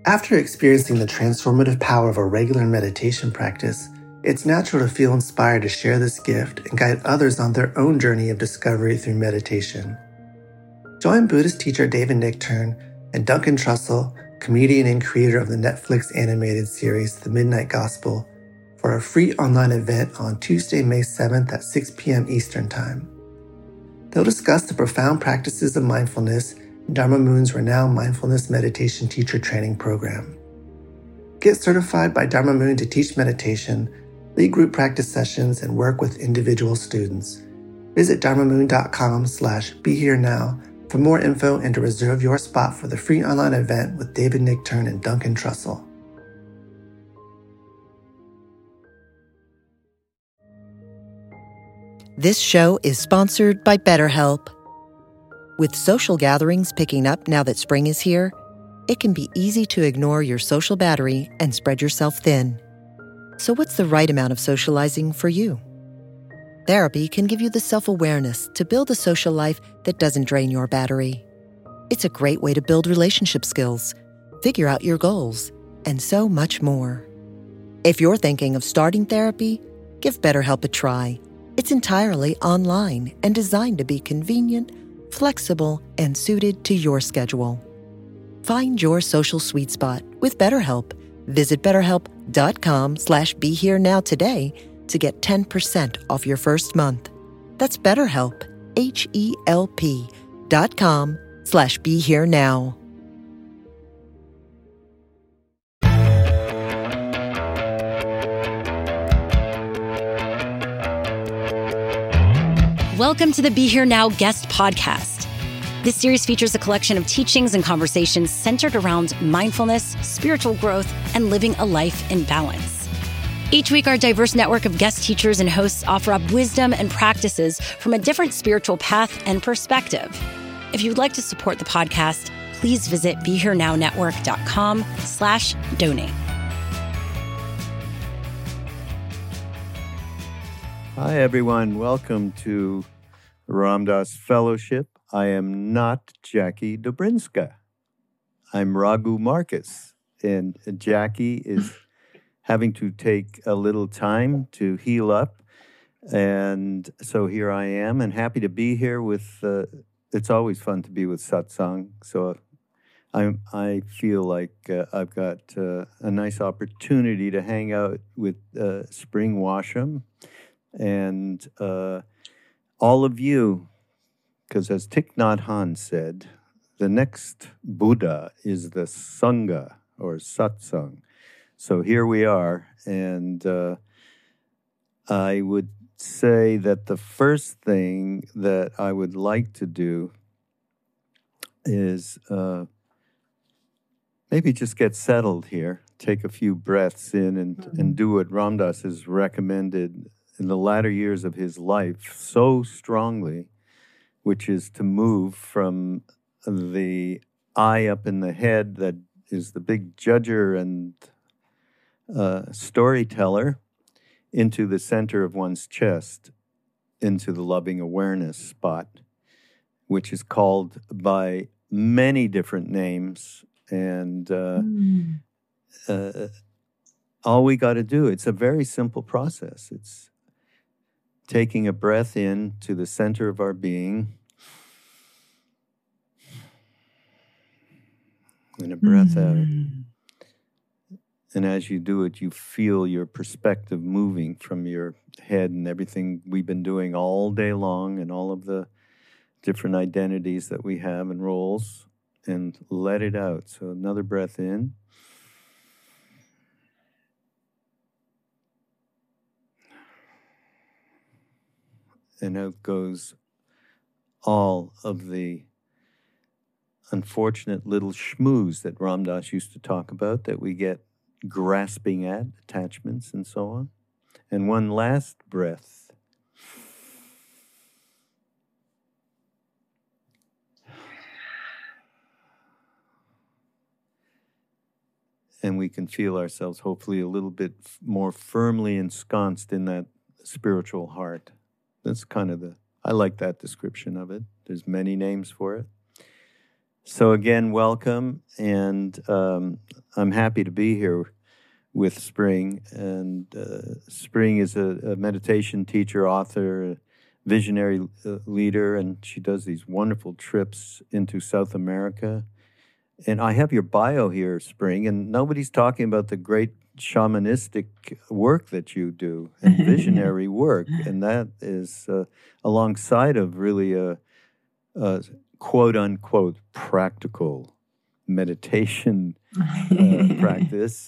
After experiencing the transformative power of a regular meditation practice, it's natural to feel inspired to share this gift and guide others on their own journey of discovery through meditation. Join Buddhist teacher David Nichtern and Duncan Trussell, comedian and creator of the Netflix animated series The Midnight Gospel, for a free online event on Tuesday, May 7th at 6 p.m. Eastern Time. They'll discuss the profound practices of mindfulness in Dharma Moon's renowned mindfulness meditation teacher training program. Get certified by Dharma Moon to teach meditation, lead group practice sessions, and work with individual students. Visit dharmamoon.com/BeHereNow for more info and to reserve your spot for the free online event with David Nichtern and Duncan Trussell. This show is sponsored by BetterHelp. With social gatherings picking up now that spring is here, it can be easy to ignore your social battery and spread yourself thin. So what's the right amount of socializing for you? Therapy can give you the self-awareness to build a social life that doesn't drain your battery. It's a great way to build relationship skills, figure out your goals, and so much more. If you're thinking of starting therapy, give BetterHelp a try. It's entirely online and designed to be convenient, flexible, and suited to your schedule. Find your social sweet spot with BetterHelp. Visit BetterHelp.com/BeHereNow today to get 10% off your first month. That's BetterHelp, HELP.com/BeHereNow. Welcome to the Be Here Now guest podcast. This series features a collection of teachings and conversations centered around mindfulness, spiritual growth, and living a life in balance. Each week, our diverse network of guest teachers and hosts offer up wisdom and practices from a different spiritual path and perspective. If you'd like to support the podcast, please visit BeHereNowNetwork.com/donate. Hi, everyone. Welcome to Ram Dass Fellowship. I am not Jackie Dobrinska. I'm Raghu Marcus, and Jackie is having to take a little time to heal up. And so here I am, and happy to be here with, it's always fun to be with Satsang. So I feel like I've got a nice opportunity to hang out with Spring Washam and all of you, because as Thich Nhat Hanh said, the next Buddha is the Sangha, or Satsang. So here we are, and I would say that the first thing that I would like to do is maybe just get settled here, take a few breaths in, and do what Ram Dass has recommended in the latter years of his life so strongly, which is to move from the I up in the head that is the big judger and storyteller into the center of one's chest, into the loving awareness spot, which is called by many different names. And all we got to do, it's a very simple process. It's taking a breath in to the center of our being and a breath out. And as you do it, you feel your perspective moving from your head and everything we've been doing all day long and all of the different identities that we have and roles, and let it out. So another breath in. And out goes all of the unfortunate little schmooze that Ram Dass used to talk about, that we get grasping at, attachments and so on. And one last breath. And we can feel ourselves hopefully a little bit more firmly ensconced in that spiritual heart. That's kind of I like that description of it. There's many names for it. So again, welcome, and I'm happy to be here with Spring. And Spring is a meditation teacher, author, visionary leader, and she does these wonderful trips into South America. And I have your bio here, Spring, and nobody's talking about the great shamanistic work that you do and visionary work, and that is alongside of really a quote-unquote practical meditation practice.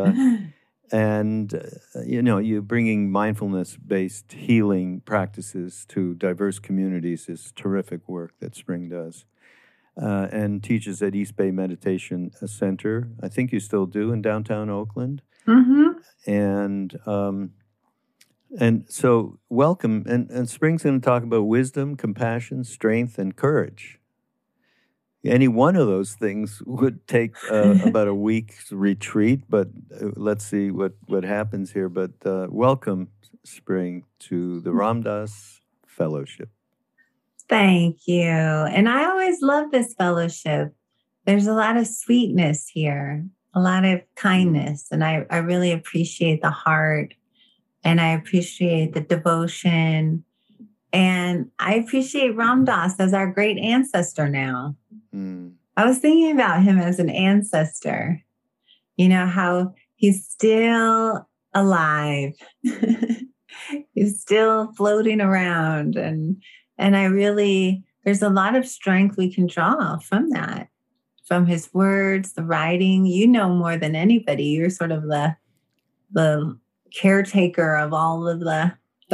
You bringing mindfulness-based healing practices to diverse communities is terrific work that Spring does. And teaches at East Bay Meditation Center. I think you still do in downtown Oakland. Mm-hmm. And so welcome. And Spring's going to talk about wisdom, compassion, strength, and courage. Any one of those things would take about a week's retreat, but let's see what happens here. But welcome, Spring, to the Ram Dass Fellowship. Thank you. And I always love this fellowship. There's a lot of sweetness here, a lot of kindness, and I really appreciate the heart, and I appreciate the devotion, and I appreciate Ram Dass as our great ancestor now. I was thinking about him as an ancestor, how he's still alive. He's still floating around. And there's a lot of strength we can draw from that, from his words, the writing. You know more than anybody. You're sort of the caretaker of all of the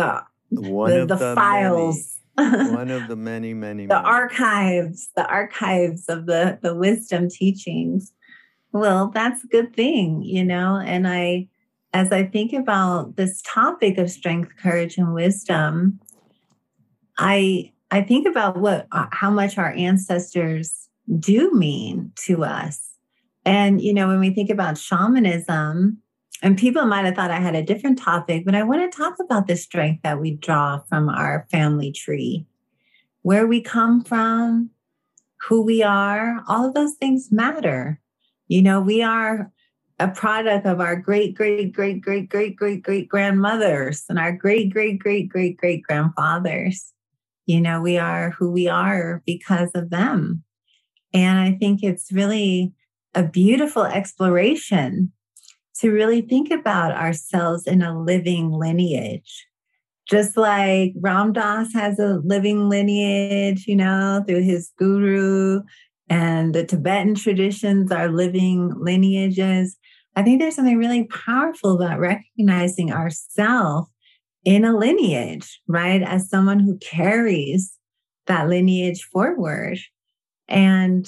files. One of the many. The archives of the wisdom teachings. Well, that's a good thing, and as I think about this topic of strength, courage, and wisdom, I think about how much our ancestors do mean to us. And, when we think about shamanism, and people might have thought I had a different topic, but I want to talk about the strength that we draw from our family tree, where we come from, who we are. All of those things matter. We are a product of our great grandmothers and our great grandfathers. We are who we are because of them. And I think it's really a beautiful exploration to really think about ourselves in a living lineage. Just like Ram Dass has a living lineage, through his guru, and the Tibetan traditions are living lineages. I think there's something really powerful about recognizing ourselves in a lineage, right? As someone who carries that lineage forward. And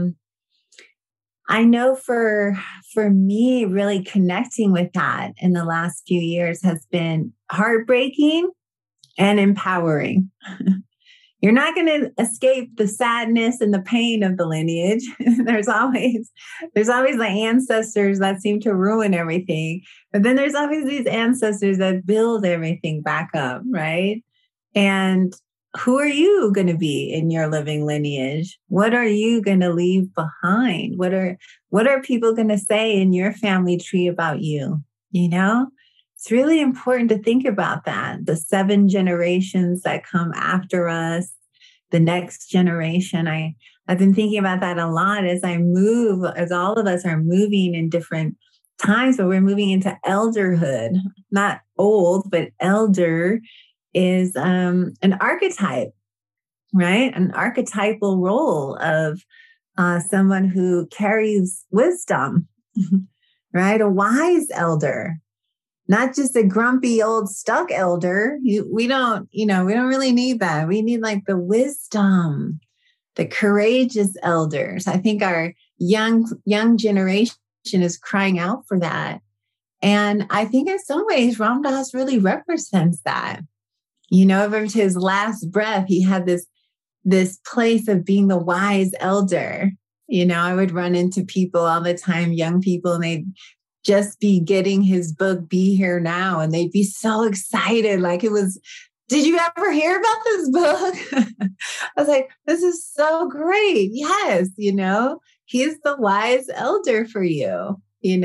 I know for me, really connecting with that in the last few years has been heartbreaking and empowering. You're not going to escape the sadness and the pain of the lineage. There's always the ancestors that seem to ruin everything. But then there's always these ancestors that build everything back up, right? And who are you going to be in your living lineage? What are you going to leave behind? What are people going to say in your family tree about you? It's really important to think about that. The 7 generations that come after us, the next generation. I've been thinking about that a lot as all of us are moving in different times, but we're moving into elderhood. Not old, but elder is an archetype, right? An archetypal role of someone who carries wisdom, right? A wise elder. Not just a grumpy old stuck elder. We don't really need that. We need like the wisdom, the courageous elders. I think our young generation is crying out for that. And I think in some ways, Ram Dass really represents that. Over to his last breath, he had this place of being the wise elder. I would run into people all the time, young people, and they'd just be getting his book, Be Here Now. And they'd be so excited, like it was did you ever hear about this book? I was like, this is so great. Yes, he's the wise elder for you,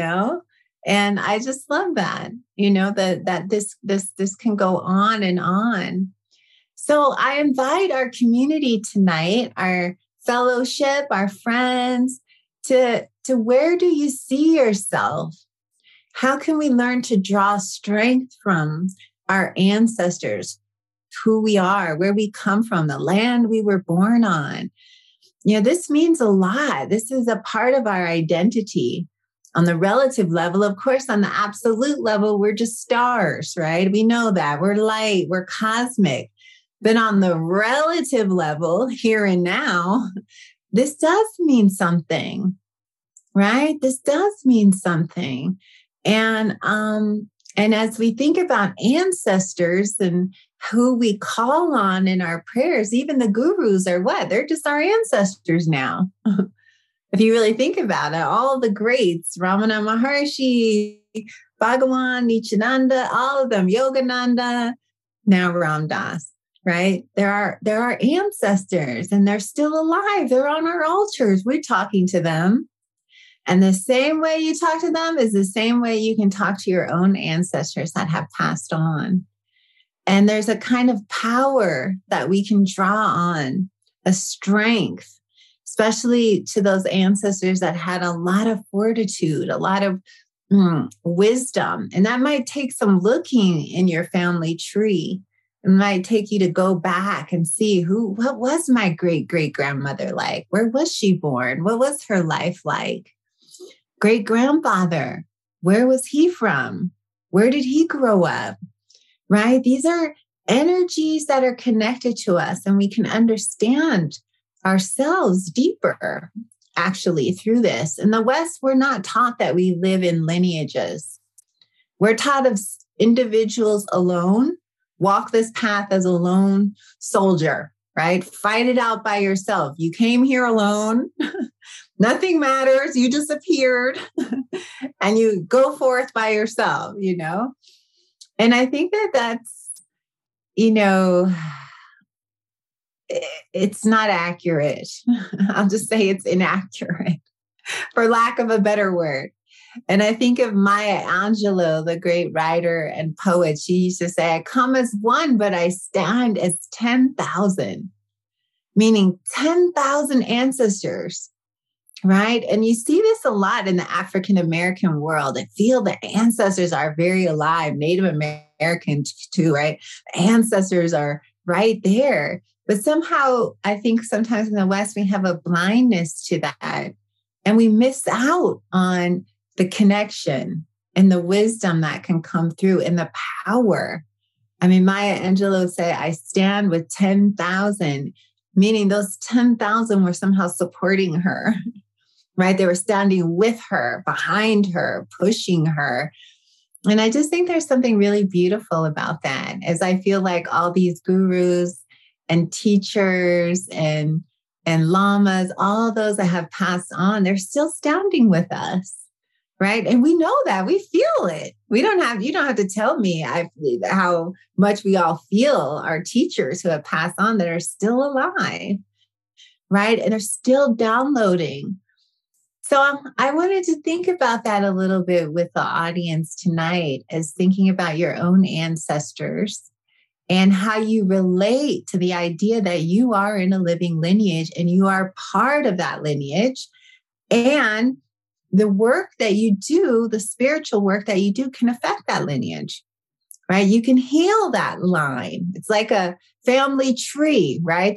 and I just love that, that this can go on and on. So I invite our community tonight, our fellowship, our friends, to where do you see yourself? How can we learn to draw strength from our ancestors, who we are, where we come from, the land we were born on? This means a lot. This is a part of our identity. On the relative level, of course, on the absolute level, we're just stars, right? We know that. We're light, we're cosmic. But on the relative level, here and now, this does mean something, right? This does mean something. And as we think about ancestors and who we call on in our prayers, even the gurus are what? They're just our ancestors now. If you really think about it, all the greats, Ramana Maharshi, Bhagawan, Nityananda, all of them, Yogananda, now Ram Dass, right? There are ancestors and they're still alive. They're on our altars. We're talking to them. And the same way you talk to them is the same way you can talk to your own ancestors that have passed on. And there's a kind of power that we can draw on, a strength, especially to those ancestors that had a lot of fortitude, a lot of wisdom. And that might take some looking in your family tree. It might take you to go back and see what was my great-great-grandmother like? Where was she born? What was her life like? Great-grandfather, where was he from? Where did he grow up? Right? These are energies that are connected to us, and we can understand ourselves deeper, actually, through this. In the West, we're not taught that we live in lineages. We're taught of individuals alone, walk this path as a lone soldier, right? Fight it out by yourself. You came here alone. Nothing matters. You disappeared and you go forth by yourself, And I think that's, it's not accurate. I'll just say it's inaccurate, for lack of a better word. And I think of Maya Angelou, the great writer and poet. She used to say, I come as one, but I stand as 10,000, meaning 10,000 ancestors, right? And you see this a lot in the African-American world. I feel the ancestors are very alive, Native American too, right? Ancestors are right there. But somehow, I think sometimes in the West, we have a blindness to that. And we miss out on the connection and the wisdom that can come through and the power. I mean, Maya Angelou said, I stand with 10,000, meaning those 10,000 were somehow supporting her, right? They were standing with her, behind her, pushing her. And I just think there's something really beautiful about that, as I feel like all these gurus and teachers and lamas, all those that have passed on, they're still standing with us, right? And we know that, we feel it. You don't have to tell me how much we all feel our teachers who have passed on that are still alive, right? And they're still downloading. So I wanted to think about that a little bit with the audience tonight, as thinking about your own ancestors and how you relate to the idea that you are in a living lineage and you are part of that lineage. And the work that you do, the spiritual work that you do, can affect that lineage, right? You can heal that line. It's like a family tree, right?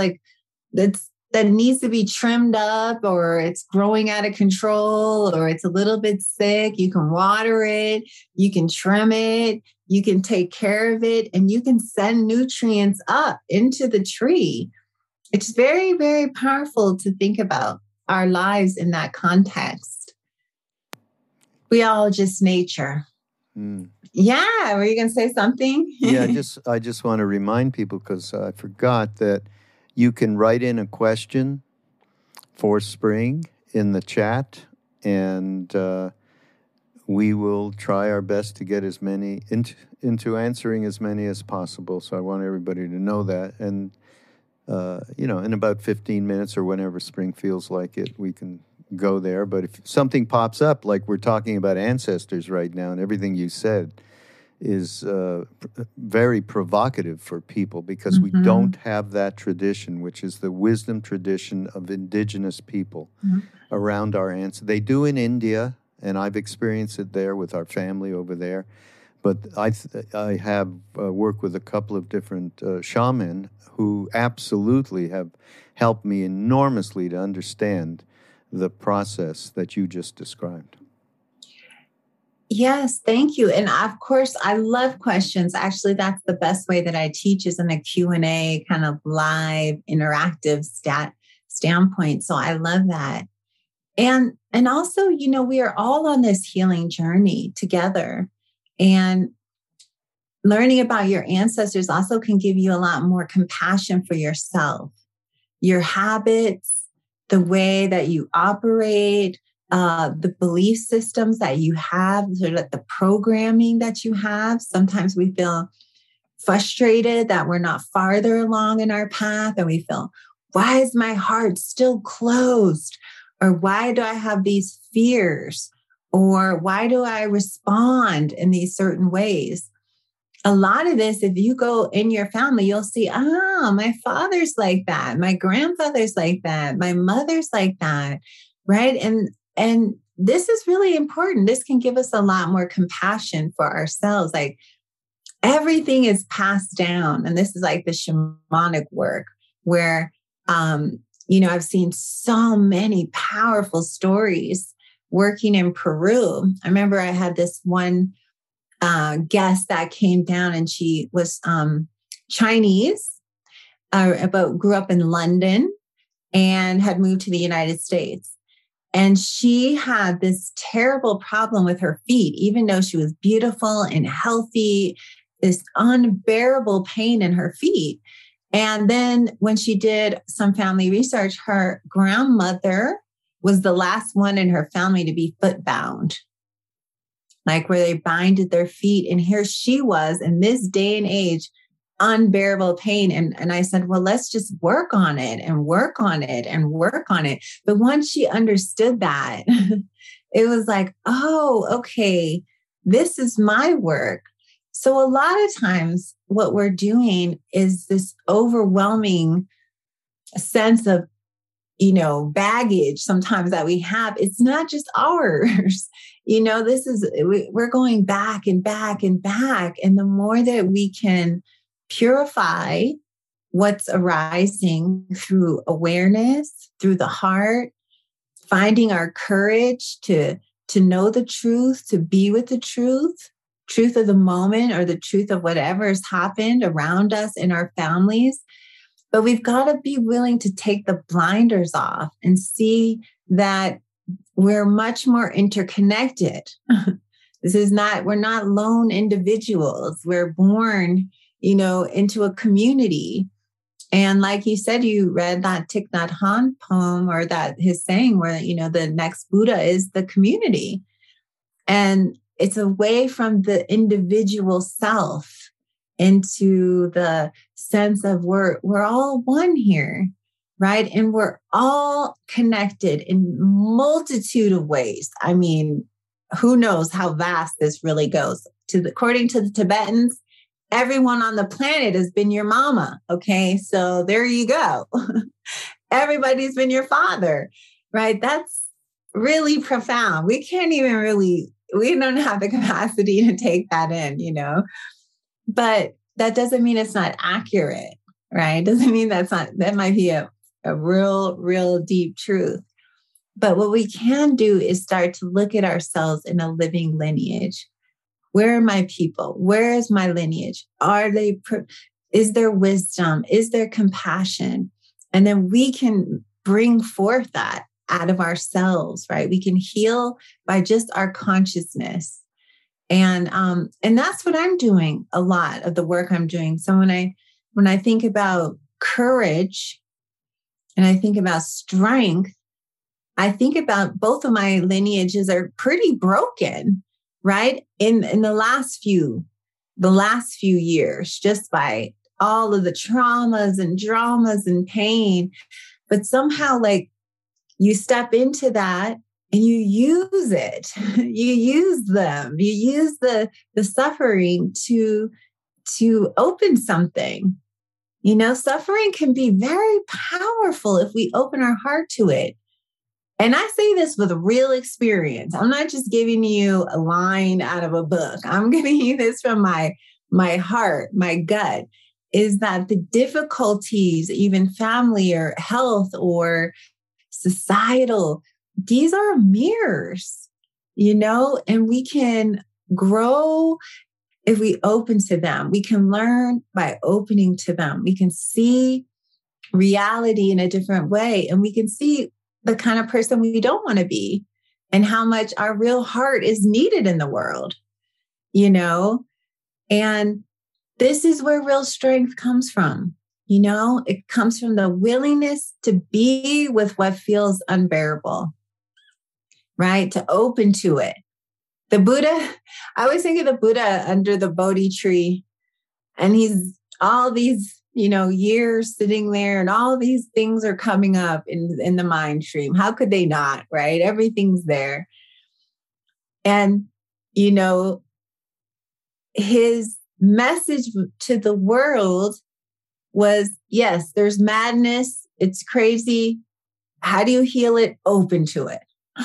That needs to be trimmed up, or it's growing out of control, or it's a little bit sick. You can water it, you can trim it, you can take care of it, and you can send nutrients up into the tree. It's very, very powerful to think about our lives in that context. We all just nature. Yeah, were you going to say something? Yeah, I just want to remind people, because I forgot, that you can write in a question for spring in the chat, and we will try our best to get as many into answering as many as possible. So I want everybody to know that. And, in about 15 minutes or whenever Spring feels like it, we can go there. But if something pops up, like we're talking about ancestors right now, and everything you said is very provocative for people, because we don't have that tradition, which is the wisdom tradition of indigenous people around our ancestors. They do in India, and I've experienced it there with our family over there. But I have worked with a couple of different shaman who absolutely have helped me enormously to understand the process that you just described. Yes, thank you. And of course, I love questions. Actually, that's the best way that I teach, is in a Q&A kind of live interactive standpoint. So I love that. And also, we are all on this healing journey together, and learning about your ancestors also can give you a lot more compassion for yourself, your habits, the way that you operate, the belief systems that you have, sort of the programming that you have. Sometimes we feel frustrated that we're not farther along in our path, and we feel, why is my heart still closed? Or why do I have these fears? Or why do I respond in these certain ways? A lot of this, if you go in your family, you'll see, my father's like that. My grandfather's like that. My mother's like that, right? And this is really important. This can give us a lot more compassion for ourselves. Like, everything is passed down. And this is like the shamanic work where, I've seen so many powerful stories working in Peru. I remember I had this one guest that came down, and she was Chinese, grew up in London and had moved to the United States. And she had this terrible problem with her feet, even though she was beautiful and healthy, this unbearable pain in her feet. And then when she did some family research, her grandmother was the last one in her family to be foot bound, like where they binded their feet. And here she was in this day and age, unbearable pain. And I said, well, let's just work on it and work on it and work on it. But once she understood that, it was like, oh, okay, this is my work. So a lot of times what we're doing is this overwhelming sense of, baggage sometimes that we have. It's not just ours. We're going back and back and back. And the more that we can purify what's arising through awareness, through the heart, finding our courage to know the truth, to be with the truth of the moment, or the truth of whatever has happened around us in our families. But we've got to be willing to take the blinders off and see that we're much more interconnected. We're not lone individuals. We're born, into a community. And like you said, you read that Thich Nhat Hanh poem, or that his saying where, the next Buddha is the community. And it's away from the individual self into the sense of we're all one here, right? And we're all connected in multitude of ways. I mean, who knows how vast this really goes. According to the Tibetans, everyone on the planet has been your mama. Okay, so there you go. Everybody's been your father, right? That's really profound. We don't have the capacity to take that in, but that doesn't mean it's not accurate, right? Doesn't mean that might be a real deep truth. But what we can do is start to look at ourselves in a living lineage. Where are my people? Where is my lineage? Is there wisdom? Is there compassion? And then we can bring forth that out of ourselves, right? We can heal by just our consciousness. And that's what I'm doing, a lot of the work I'm doing. So when I think about courage and I think about strength, I think about both of my lineages are pretty broken. right? In the last few years, just by all of the traumas and dramas and pain. But somehow, like, you step into that and you use it. You use them. You use the suffering to open something. You know, suffering can be very powerful if we open our heart to it. And I say this with real experience. I'm not just giving you a line out of a book. I'm giving you this from my heart, my gut, is that the difficulties, even family or health or societal, these are mirrors, you know, and we can grow if we open to them. We can learn by opening to them. We can see reality in a different way, and we can see the kind of person we don't want to be and how much our real heart is needed in the world, you know? And this is where real strength comes from. You know, it comes from the willingness to be with what feels unbearable, right? To open to it. The Buddha, I always think of the Buddha under the Bodhi tree, and he's all these, you know, years sitting there, and all these things are coming up in the mind stream. How could they not, right? Everything's there. And, you know, his message to the world was, yes, there's madness. It's crazy. How do you heal it? Open to it.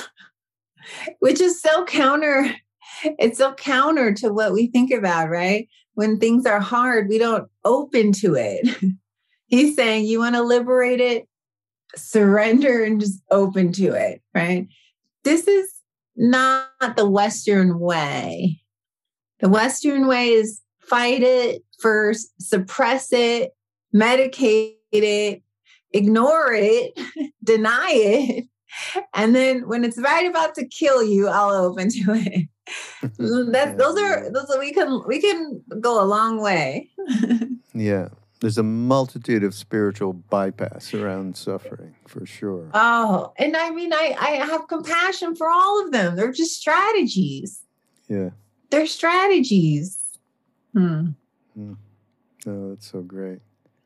Which is so counter. It's so counter to what we think about, right? When things are hard, we don't open to it. He's saying, you want to liberate it, surrender and just open to it, right? This is not the Western way. The Western way is fight it first, suppress it, medicate it, ignore it, deny it. And then when it's right about to kill you, I'll open to it. Those are we can go a long way. Yeah. There's a multitude of spiritual bypass around suffering, for sure. Oh, and I mean, I have compassion for all of them. They're just strategies. Yeah. They're strategies. Oh, that's so great.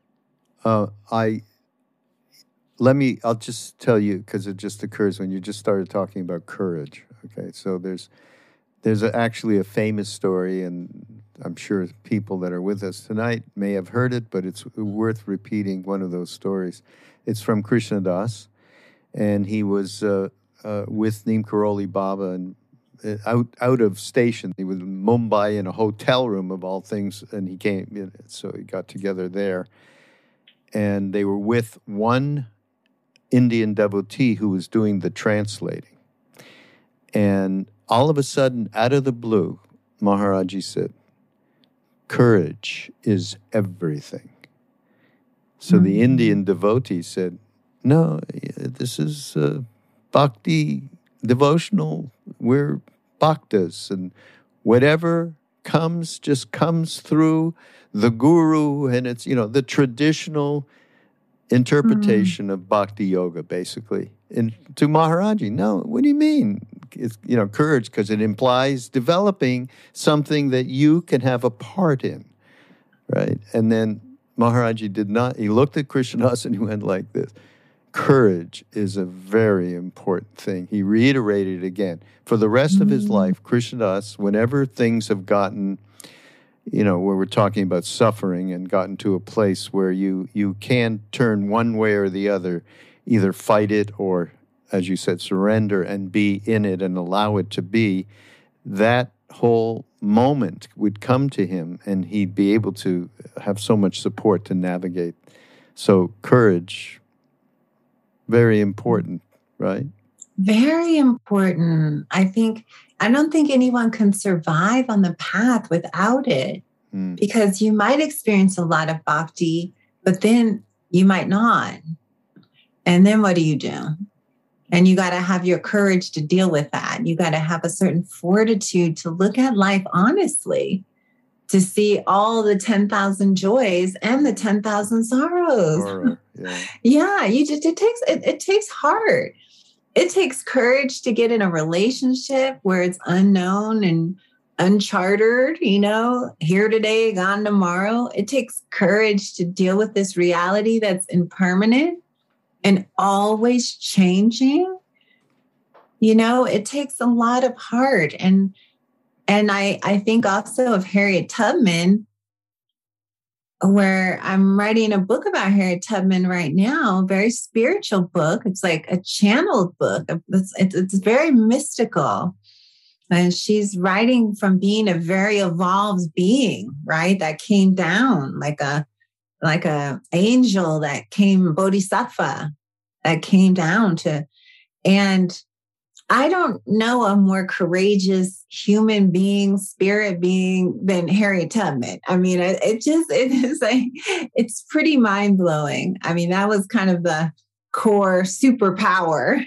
I'll just tell you, because it just occurs when you just started talking about courage. Okay, so there's actually a famous story, and I'm sure people that are with us tonight may have heard it, but it's worth repeating one of those stories. It's from Krishna Das, and he was with Neem Karoli Baba and out of station. He was in Mumbai in a hotel room of all things, and he came, so he got together there. And they were with one Indian devotee who was doing the translating. And all of a sudden, out of the blue, Maharaji said, courage is everything. So the Indian devotee said, no, this is bhakti devotional. We're bhaktas, and whatever comes just comes through the guru, and it's, the traditional interpretation of bhakti yoga, basically. And to Maharaji, no, what do you mean? It's, courage, because it implies developing something that you can have a part in, right? And then Maharaji did not, he looked at Krishnadas and he went like this. Courage is a very important thing. He reiterated it again. For the rest of his life, Krishnadas, whenever things have gotten, where we're talking about suffering and gotten to a place where you can turn one way or the other, either fight it or, as you said, surrender and be in it and allow it to be, that whole moment would come to him and he'd be able to have so much support to navigate. So courage, very important, right? Very important. I don't think anyone can survive on the path without it, because you might experience a lot of bhakti, but then you might not. And then what do you do? And you got to have your courage to deal with that. You got to have a certain fortitude to look at life honestly, to see all the 10,000 joys and the 10,000 sorrows. Yeah, it takes heart. It takes courage to get in a relationship where it's unknown and unchartered, here today, gone tomorrow. It takes courage to deal with this reality that's impermanent and always changing. It takes a lot of heart. And I think also of Harriet Tubman, where I'm writing a book about Harriet Tubman right now, a very spiritual book. It's like a channeled book. It's very mystical. And she's writing from being a very evolved being, right? That came down like a angel that came, bodhisattva, that came down to, and I don't know a more courageous human being, spirit being than Harriet Tubman. I mean, it's pretty mind blowing. I mean, that was kind of the core superpower,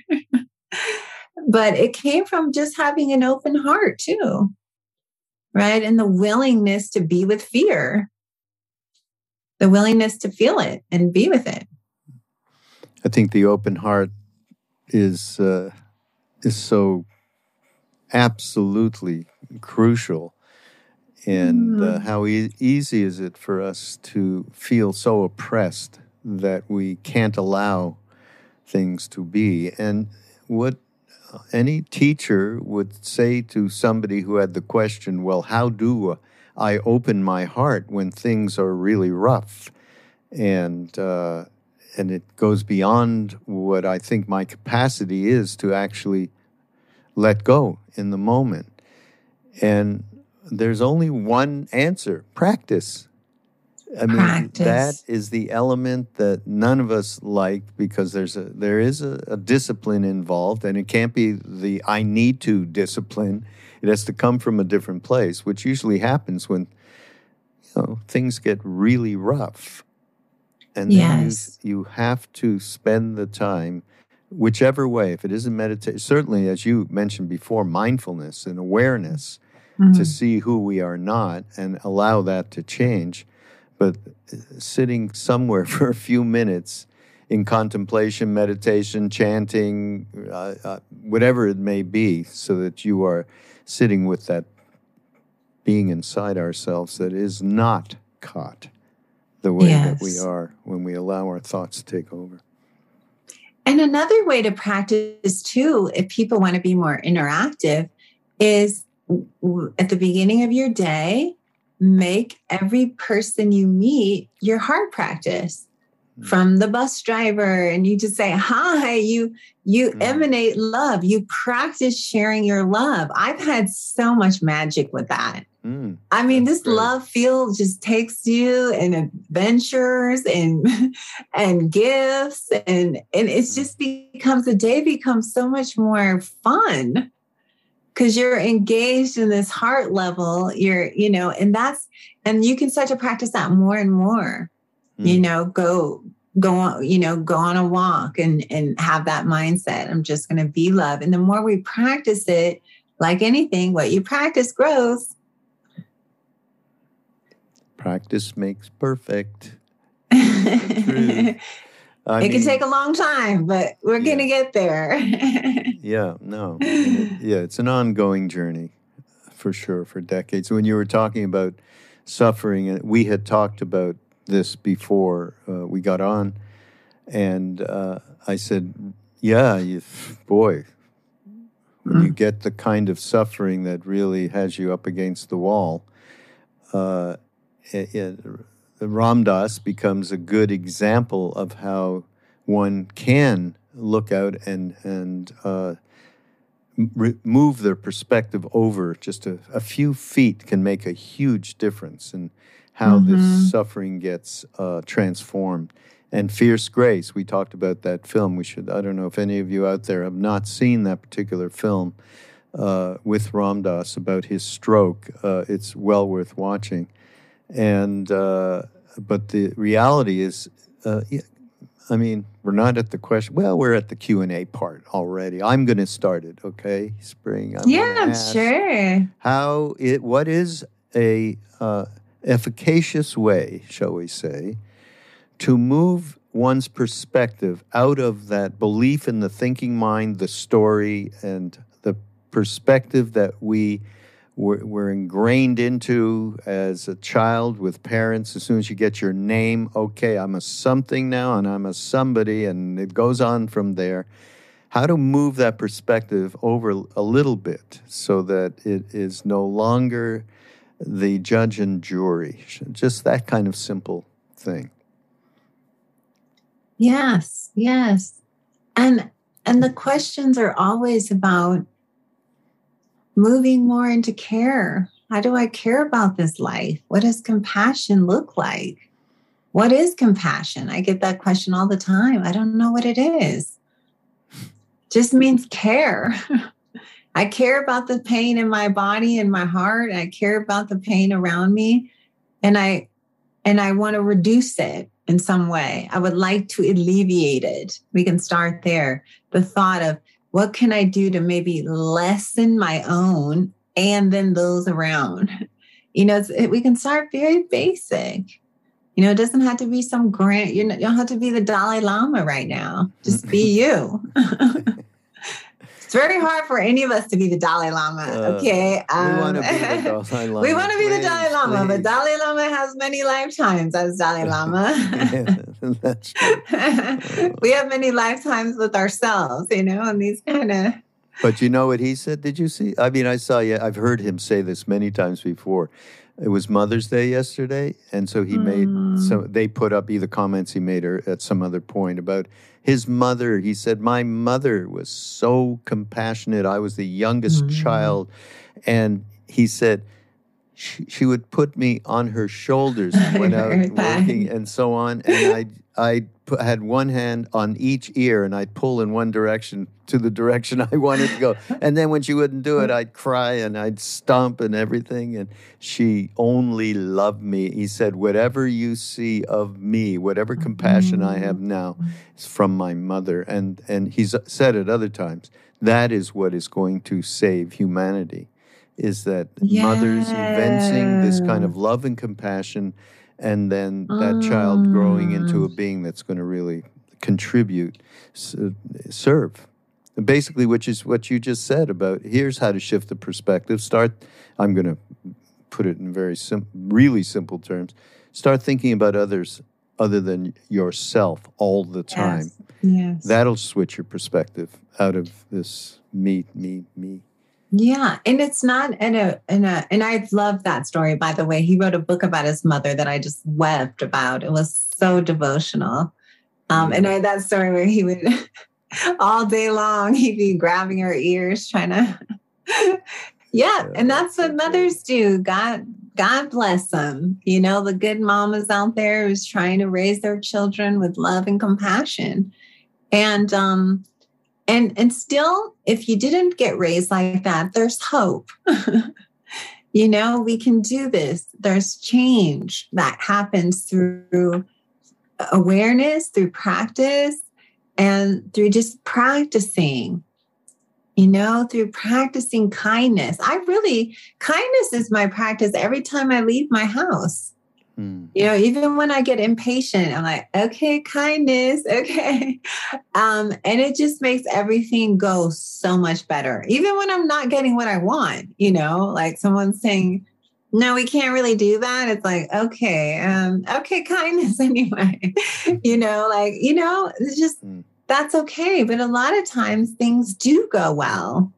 but it came from just having an open heart too, right? And the willingness to be with fear, the willingness to feel it and be with it. I think the open heart is so absolutely crucial. And how easy is it for us to feel so oppressed that we can't allow things to be? And what any teacher would say to somebody who had the question, well, how do I open my heart when things are really rough? And it goes beyond what I think my capacity is to actually let go in the moment. And there's only one answer: practice. I mean, that is the element that none of us like, because there is a discipline involved, and it can't be the I need to discipline. It has to come from a different place, which usually happens when things get really rough. And then you have to spend the time, whichever way, if it isn't meditation, certainly, as you mentioned before, mindfulness and awareness, to see who we are not and allow that to change. But sitting somewhere for a few minutes in contemplation, meditation, chanting, whatever it may be, so that you are sitting with that being inside ourselves that is not caught the way that we are when we allow our thoughts to take over. And another way to practice too, if people want to be more interactive, is at the beginning of your day, make every person you meet your heart practice. From the bus driver, and you just say hi, you emanate love, you practice sharing your love. I've had so much magic with that. I mean, this great. Love field just takes you in adventures and gifts, and it's just the day becomes so much more fun because you're engaged in this heart level. And you can start to practice that more and more. Go on a walk and have that mindset. I'm just going to be love. And the more we practice it, like anything, what you practice grows. Practice makes perfect. It can take a long time, but we're going to get there. It's an ongoing journey for sure, for decades. When you were talking about suffering, we had talked about this before we got on, and I said, when you get the kind of suffering that really has you up against the wall, Ram Dass becomes a good example of how one can look out and move their perspective over just a few feet can make a huge difference in how this suffering gets transformed. And Fierce Grace, we talked about that film. I don't know if any of you out there have not seen that particular film with Ram Dass about his stroke. It's well worth watching. And but the reality is, we're not at the question. Well, we're at the Q&A part already. I'm going to start it, okay? Spring. Sure. What is a efficacious way, shall we say, to move one's perspective out of that belief in the thinking mind, the story, and the perspective that we we're ingrained into as a child with parents. As soon as you get your name, okay, I'm a something now and I'm a somebody, and it goes on from there. How to move that perspective over a little bit so that it is no longer the judge and jury. Just that kind of simple thing. Yes, yes. And the questions are always about moving more into care. How do I care about this life? What does compassion look like? What is compassion? I get that question all the time. I don't know what it is. Just means care. I care about the pain in my body and my heart. I care about the pain around me. And I want to reduce it in some way. I would like to alleviate it. We can start there. The thought of what can I do to maybe lessen my own and then those around? We can start very basic. It doesn't have to be some grand, you don't have to be the Dalai Lama right now. Just be you. It's very hard for any of us to be the Dalai Lama, okay? We want to be the Dalai Lama. We want to be the Dalai Lama, please. but Dalai Lama has many lifetimes as Dalai Lama. Yeah, that's true. We have many lifetimes with ourselves, and these kind of... But you know what he said? Did you see? I mean, I've heard him say this many times before. It was Mother's Day yesterday, and so he they put up either comments he made or at some other point about his mother. He said, my mother was so compassionate. I was the youngest child. And he said, she would put me on her shoulders when I was working and so on. And I had one hand on each ear and I'd pull in one direction to the direction I wanted to go. And then when she wouldn't do it, I'd cry and I'd stomp and everything. And she only loved me. He said, whatever you see of me, whatever compassion I have now is from my mother. And he's said it other times. That is what is going to save humanity, is that mothers evincing this kind of love and compassion, and then that child growing into a being that's going to really contribute, serve. Basically, which is what you just said about, here's how to shift the perspective. I'm going to put it in very really simple terms. Start thinking about others other than yourself all the time. Yes. That'll switch your perspective out of this me. Yeah. And it's not and I love that story, by the way. He wrote a book about his mother that I just wept about. It was so devotional. And I had that story where he would all day long, he'd be grabbing her ears, trying to, and that's what mothers do. God bless them. The good mamas out there who's trying to raise their children with love and compassion. And still, if you didn't get raised like that, there's hope. We can do this. There's change that happens through awareness, through practice, and through just practicing, through practicing kindness. Kindness is my practice every time I leave my house. Even when I get impatient, I'm like, okay, kindness, okay. And it just makes everything go so much better. Even when I'm not getting what I want, like someone's saying, no, we can't really do that. It's like, okay, kindness anyway. It's just, that's okay. But a lot of times things do go well.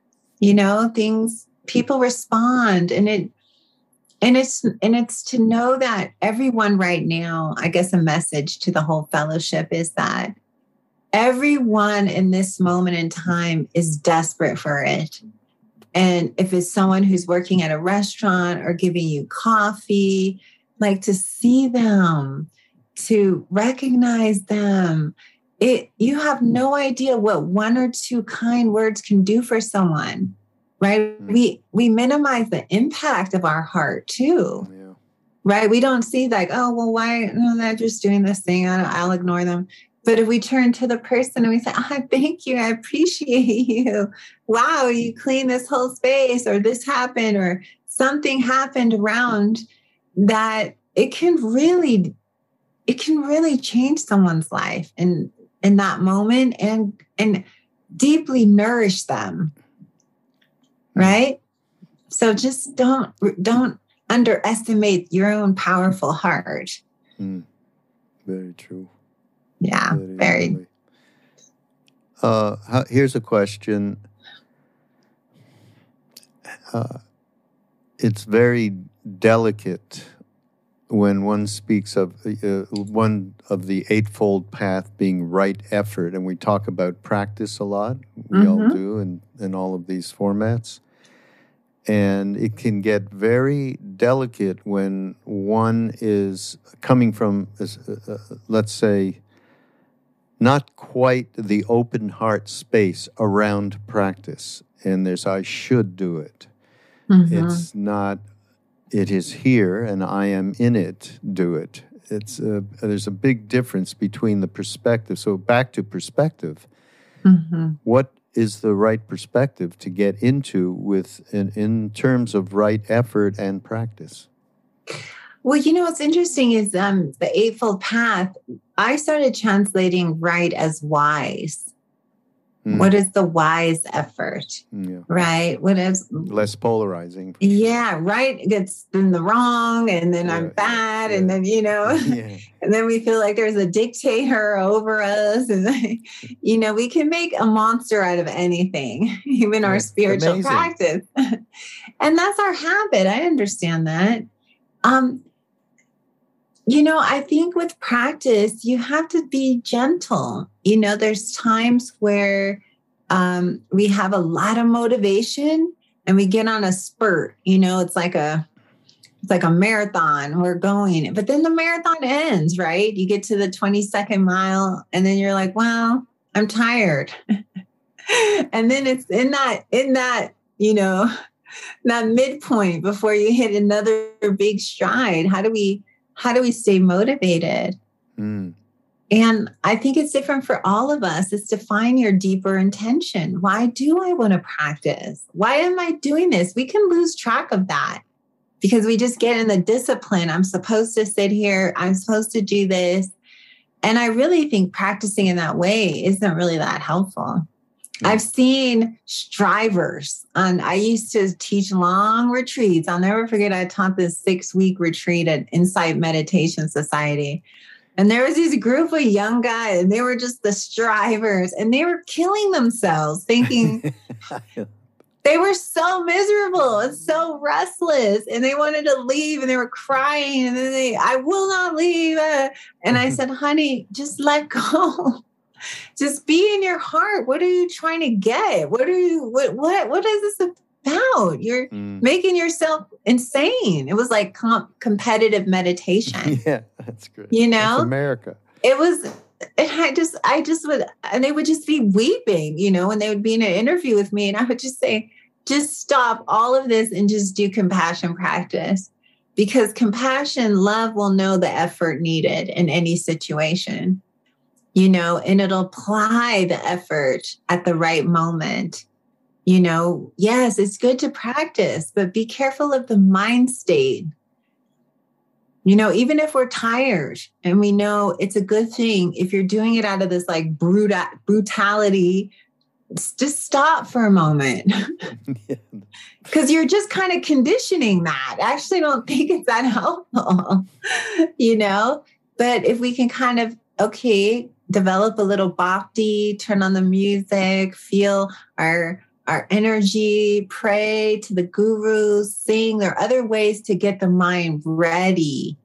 People respond, and it's to know that everyone right now, I guess a message to the whole fellowship is that everyone in this moment in time is desperate for it. And if it's someone who's working at a restaurant or giving you coffee, like to see them, to recognize them, you have no idea what one or two kind words can do for someone. Right? We minimize the impact of our heart too. Yeah. Right? We don't see like, oh, well, why? No, they're just doing this thing. I'll ignore them. But if we turn to the person and we say, thank you, I appreciate you. Wow, you cleaned this whole space, or this happened, or something happened around that, it can really change someone's life in that moment and deeply nourish them. Right? So just don't underestimate your own powerful heart. Very true. Yeah, very. Here's a question. It's very delicate when one speaks of one of the eightfold path being right effort, and we talk about practice a lot. We all do in all of these formats. And it can get very delicate when one is coming from, let's say, not quite the open heart space around practice. And there's, I should do it. It's not, it is here and I am in it, do it. It's there's a big difference between the perspective. So back to perspective. What is the right perspective to get into with in terms of right effort and practice? Well, what's interesting is the Eightfold Path, I started translating right as wise. What is the wise effort? Right? What is less polarizing? Yeah, right gets in the wrong, and then I'm bad, and then and then we feel like there's a dictator over us, and we can make a monster out of anything, even our spiritual practice, and that's our habit. I understand that. I think with practice, you have to be gentle. There's times where we have a lot of motivation and we get on a spurt. It's like a marathon. We're going, but then the marathon ends, right? You get to the 22nd mile and then you're like, well, I'm tired. And then it's in that, that midpoint before you hit another big stride. How do we stay motivated? And I think it's different for all of us. It's to find your deeper intention. Why do I want to practice? Why am I doing this? We can lose track of that because we just get in the discipline. I'm supposed to sit here. I'm supposed to do this. And I really think practicing in that way isn't really that helpful. I've seen strivers. I used to teach long retreats. I'll never forget, I taught this 6-week retreat at Insight Meditation Society. And there was this group of young guys, and they were just the strivers, and they were killing themselves, thinking they were so miserable and so restless, and they wanted to leave, and they were crying, and then I will not leave. And I said, honey, just let go. Just be in your heart. What are you trying to get? What is this about? You're making yourself insane. It was like competitive meditation. Yeah, that's good. That's America. It was, I just would, and they would just be weeping, when they would be in an interview with me, and I would just say, just stop all of this and just do compassion practice, because compassion, love will know the effort needed in any situation. And it'll apply the effort at the right moment. Yes, it's good to practice, but be careful of the mind state. Even if we're tired, and we know it's a good thing, if you're doing it out of this like brutality, just stop for a moment. Because you're just kind of conditioning that. I actually don't think it's that helpful, But if we can kind of, develop a little bhakti, turn on the music, feel our energy, pray to the gurus, sing. There are other ways to get the mind ready,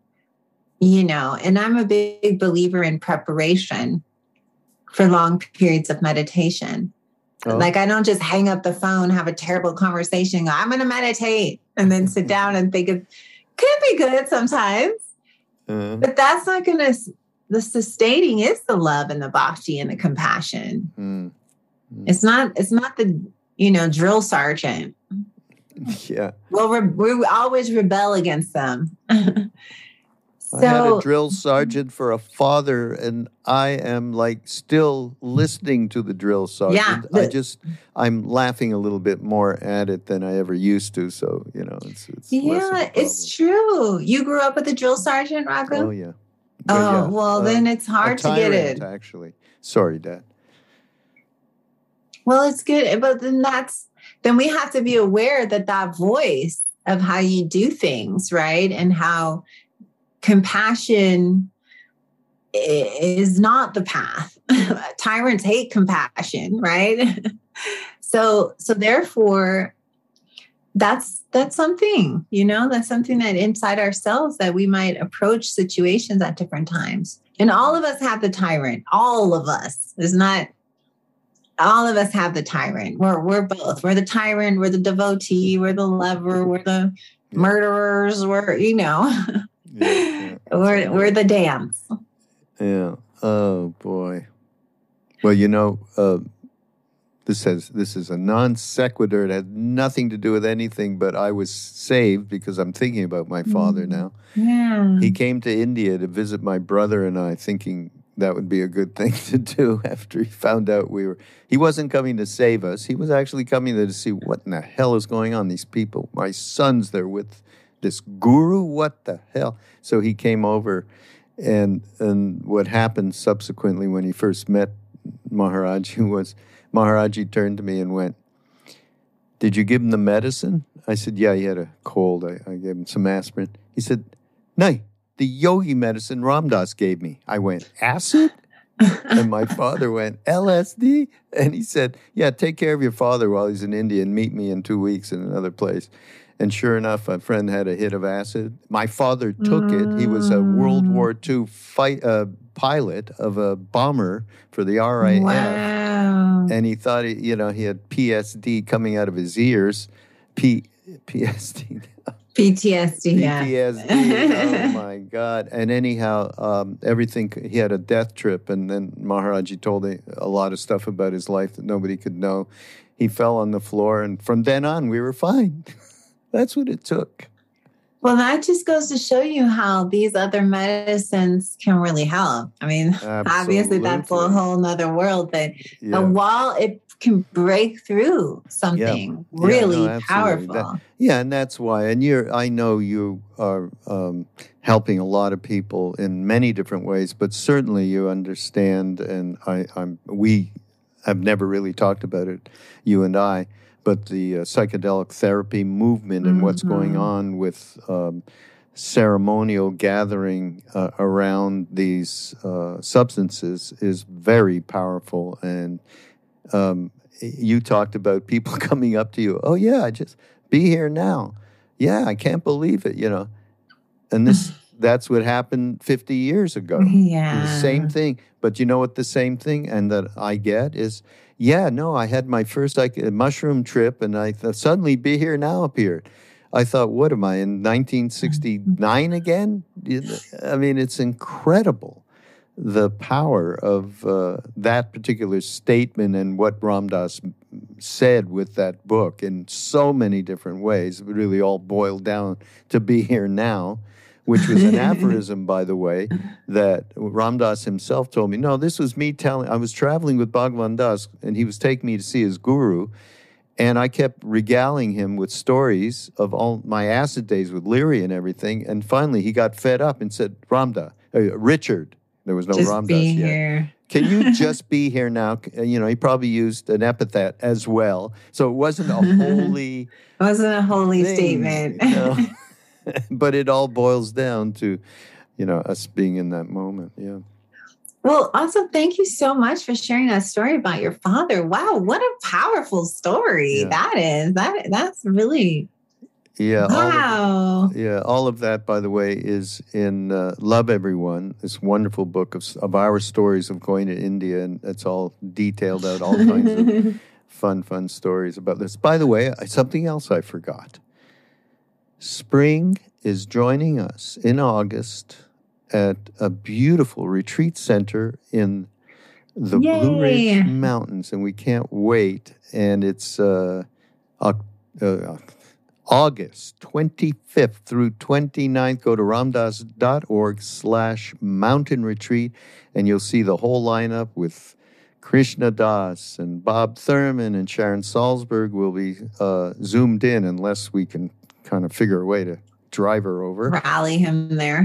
and I'm a big believer in preparation for long periods of meditation. Oh. Like I don't just hang up the phone, have a terrible conversation, go, I'm going to meditate, and then sit down and think it could be good sometimes, but that's not going to... The sustaining is the love and the bhakti and the compassion. It's not the, drill sergeant. Yeah. Well, we always rebel against them. I had a drill sergeant for a father, and I am like still listening to the drill sergeant. Yeah, I'm laughing a little bit more at it than I ever used to. So, it's it's true. You grew up with a drill sergeant, Raghu? Oh, yeah. Then it's hard to get it. Actually, sorry, Dad. Well, it's good, but then that's then we have to be aware that that voice of how you do things, right? And how compassion is not the path. Tyrants hate compassion, right? So therefore, that's something, that's something that inside ourselves that we might approach situations at different times. And all of us have the tyrant. All of us. All of us have the tyrant. We're both. We're the tyrant. We're the devotee. We're the lover. We're the murderers. We're we're the dance. Yeah. Oh boy. Well, this is a non sequitur. It had nothing to do with anything, but I was saved because I'm thinking about my father now. Yeah. He came to India to visit my brother and I, thinking that would be a good thing to do after he found out he wasn't coming to save us. He was actually coming there to see what in the hell is going on. These people, my son's there with this guru. What the hell? So he came over, and what happened subsequently when he first met Maharaji was Maharaji turned to me and went, "Did you give him the medicine?" I said, "Yeah, he had a cold. I gave him some aspirin." He said, "No, the yogi medicine Ram Dass gave me." I went, "Acid?" And my father went, "LSD?" And he said, "Yeah, take care of your father while he's in India and meet me in 2 weeks in another place." And sure enough, a friend had a hit of acid. My father took it. He was a World War II pilot of a bomber for the RAF. Wow. And he thought, he had PSD coming out of his ears. PSD. PTSD. Yeah. PTSD. Oh my God! And anyhow, everything. He had a death trip, and then Maharaji told a lot of stuff about his life that nobody could know. He fell on the floor, and from then on, we were fine. That's what it took. Well, that just goes to show you how these other medicines can really help. I mean, obviously, that's a whole nother world. That while it can break through something really powerful. And that's why. And I know you are helping a lot of people in many different ways, but certainly you understand. And we have never really talked about it, you and I. But the psychedelic therapy movement and what's going on with ceremonial gathering around these substances is very powerful. And you talked about people coming up to you, "Oh, yeah, I just be here now. Yeah, I can't believe it, And that's what happened 50 years ago. Yeah. The same thing. But you know what the same thing and that I get is, I had my first mushroom trip, and I thought, suddenly Be Here Now appeared. I thought, what am I, in 1969 again? I mean, it's incredible, the power of that particular statement and what Ram Dass said with that book in so many different ways. It really all boiled down to Be Here Now, which was an aphorism, by the way, that Ram Dass himself told me. No, this was me I was traveling with Bhagwan Das, and he was taking me to see his guru, and I kept regaling him with stories of all my acid days with Leary and everything, and finally he got fed up and said, Richard, there was no Ram Dass yet. Here. Can you just be here now? He probably used an epithet as well. So it wasn't a holy... It wasn't a holy statement. But it all boils down to, us being in that moment. Yeah. Well, also, thank you so much for sharing that story about your father. Wow, what a powerful story that is. That's really... Yeah. Wow. All of that, by the way, is in Love Everyone, this wonderful book of our stories of going to India, and it's all detailed out, all kinds of fun stories about this. By the way, something else I forgot. Spring is joining us in August at a beautiful retreat center in the Blue Ridge Mountains, and we can't wait. And it's August 25th through 29th. Go to ramdass.org/mountain retreat, and you'll see the whole lineup with Krishna Das and Bob Thurman and Sharon Salzberg will be zoomed in, unless we can kind of figure a way to drive her over. Rally him there.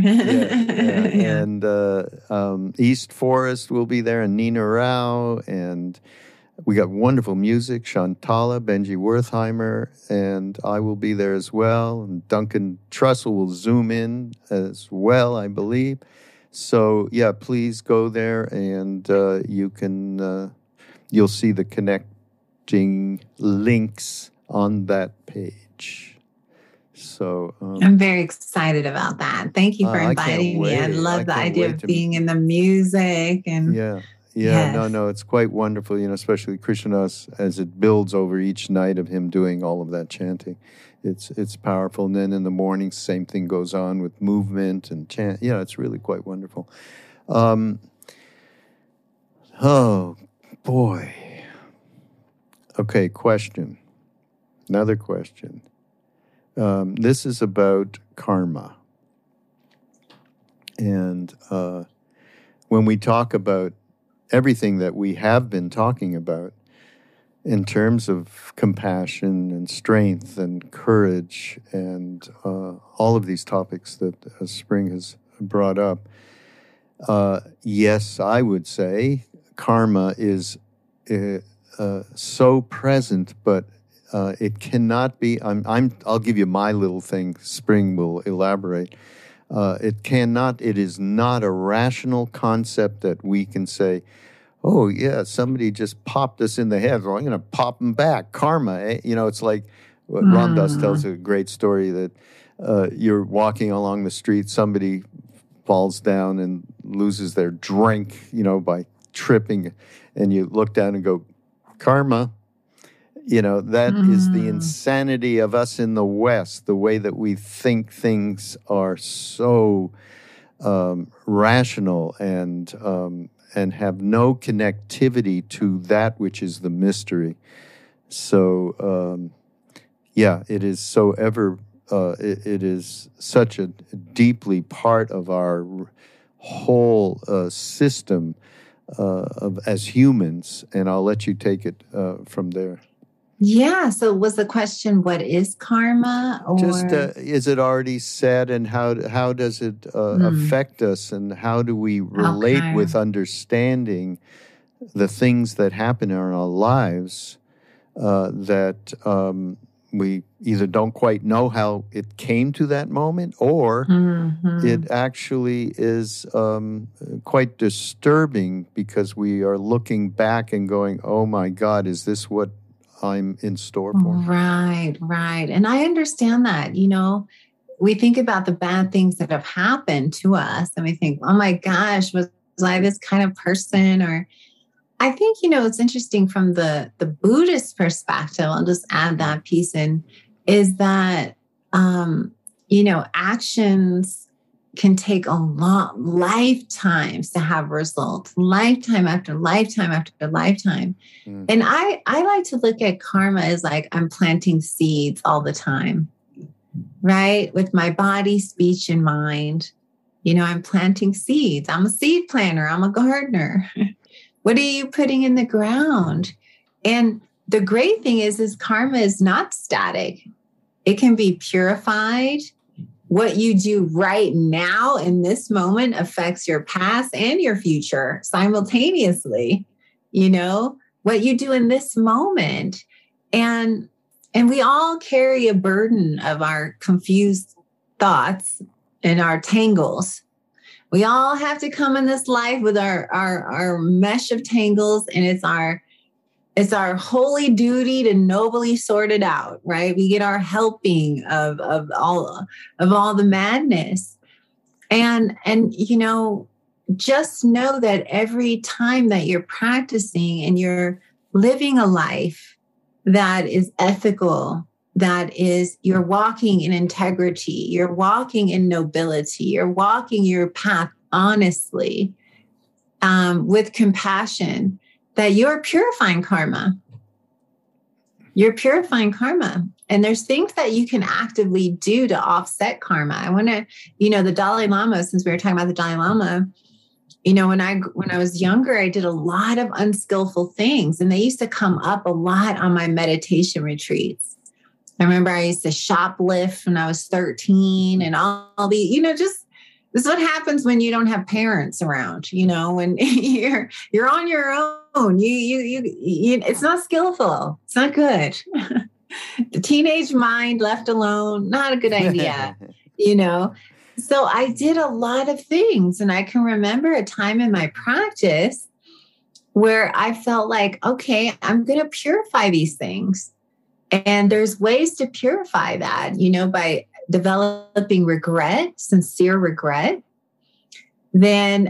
And East Forest will be there, and Nina Rao, and We got wonderful music, Shantala, Benji Wertheimer, and I will be there as well. And Duncan Trussell will Zoom in as well, I believe. So, yeah, please go there, and you'll see the connecting links on that page. So I'm very excited about that. Thank you for inviting me. I love the idea of being in the music and no, it's quite wonderful. Especially Krishnadas as it builds over each night of him doing all of that chanting. It's powerful. And then in the morning, same thing goes on with movement and chant. Yeah, it's really quite wonderful. Oh boy. Okay, question. Another question. This is about karma. And when we talk about everything that we have been talking about in terms of compassion and strength and courage and all of these topics that Spring has brought up, yes, I would say karma is so present, but it cannot be. I'll give you my little thing. Spring will elaborate. It is not a rational concept that we can say, oh, yeah, somebody just popped us in the head. Well, I'm going to pop them back. Karma, eh? It's like Ram Dass tells a great story that you're walking along the street, somebody falls down and loses their drink, by tripping, and you look down and go, karma. That is the insanity of us in the West, the way that we think things are so rational and have no connectivity to that which is the mystery. So, it is so ever, it is such a deeply part of our whole system as humans, and I'll let you take it from there. Yeah. So was the question, what is karma? Or just is it already said, and how does it affect us, and how do we relate with understanding the things that happen in our lives that we either don't quite know how it came to that moment, or it actually is quite disturbing because we are looking back and going, oh my God, is this what I'm in store for? Right. And I understand that. We think about the bad things that have happened to us and we think, oh my gosh, was I this kind of person? Or I think, it's interesting from the Buddhist perspective, I'll just add that piece in, is that, actions can take a long lifetimes to have results, lifetime after lifetime after lifetime. And I like to look at karma as like I'm planting seeds all the time, right? With my body, speech, and mind. I'm planting seeds. I'm a seed planter. I'm a gardener. What are you putting in the ground? And the great thing is karma is not static. It can be purified. What you do right now in this moment affects your past and your future simultaneously. What you do in this moment. And we all carry a burden of our confused thoughts and our tangles. We all have to come in this life with our mesh of tangles, and it's our holy duty to nobly sort it out, right? We get our helping of all the madness. And just know that every time that you're practicing and you're living a life that is ethical, that is, you're walking in integrity, you're walking in nobility, you're walking your path honestly, with compassion, that you're purifying karma. You're purifying karma. And there's things that you can actively do to offset karma. I want to, the Dalai Lama, since we were talking about the Dalai Lama, when I was younger, I did a lot of unskillful things, and they used to come up a lot on my meditation retreats. I remember I used to shoplift when I was 13 and all the, just this is what happens when you don't have parents around, when you're on your It's not skillful. It's not good. The teenage mind left alone, not a good idea, So I did a lot of things. And I can remember a time in my practice where I felt like, okay, I'm going to purify these things. And there's ways to purify that, by developing regret, sincere regret. Then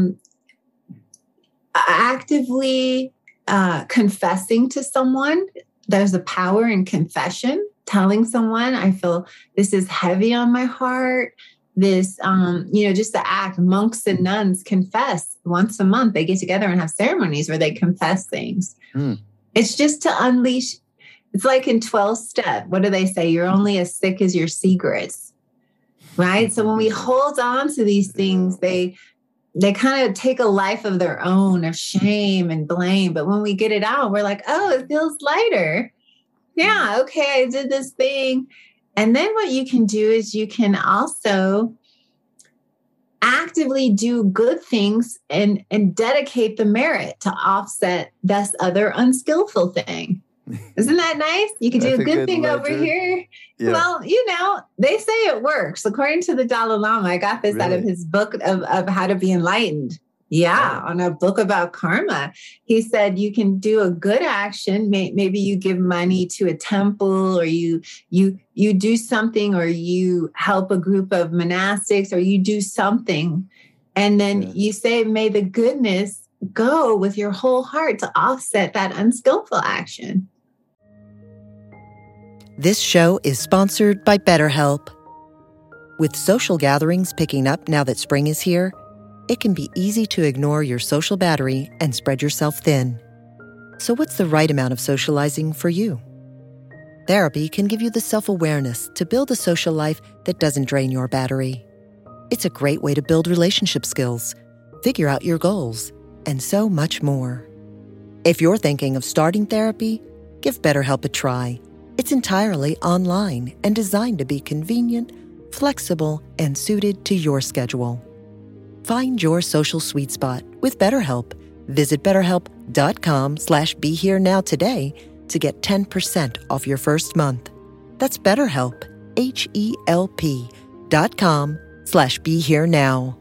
actively confessing to someone. There's a power in confession, telling someone, I feel this is heavy on my heart. This, just the act. Monks and nuns confess once a month. They get together and have ceremonies where they confess things. It's just to unleash. It's like in 12-step. What do they say? You're only as sick as your secrets, right? So when we hold on to these things, they kind of take a life of their own of shame and blame. But when we get it out, we're like, oh, it feels lighter. Yeah, okay, I did this thing. And then what you can do is you can also actively do good things and dedicate the merit to offset this other unskillful thing. Isn't that nice? You can do a good thing over here. Yeah. Well, they say it works. According to the Dalai Lama, I got this out of his book of how to be enlightened. Yeah, on a book about karma. He said you can do a good action. Maybe you give money to a temple, or you do something, or you help a group of monastics, or you do something. And then you say, may the goodness go with your whole heart to offset that unskillful action. This show is sponsored by BetterHelp. With social gatherings picking up now that spring is here, it can be easy to ignore your social battery and spread yourself thin. So what's the right amount of socializing for you? Therapy can give you the self-awareness to build a social life that doesn't drain your battery. It's a great way to build relationship skills, figure out your goals, and so much more. If you're thinking of starting therapy, give BetterHelp a try. It's entirely online and designed to be convenient, flexible, and suited to your schedule. Find your social sweet spot with BetterHelp. Visit BetterHelp.com/BeHereNow today to get 10% off your first month. That's BetterHelp, HELP.com/BeHereNow.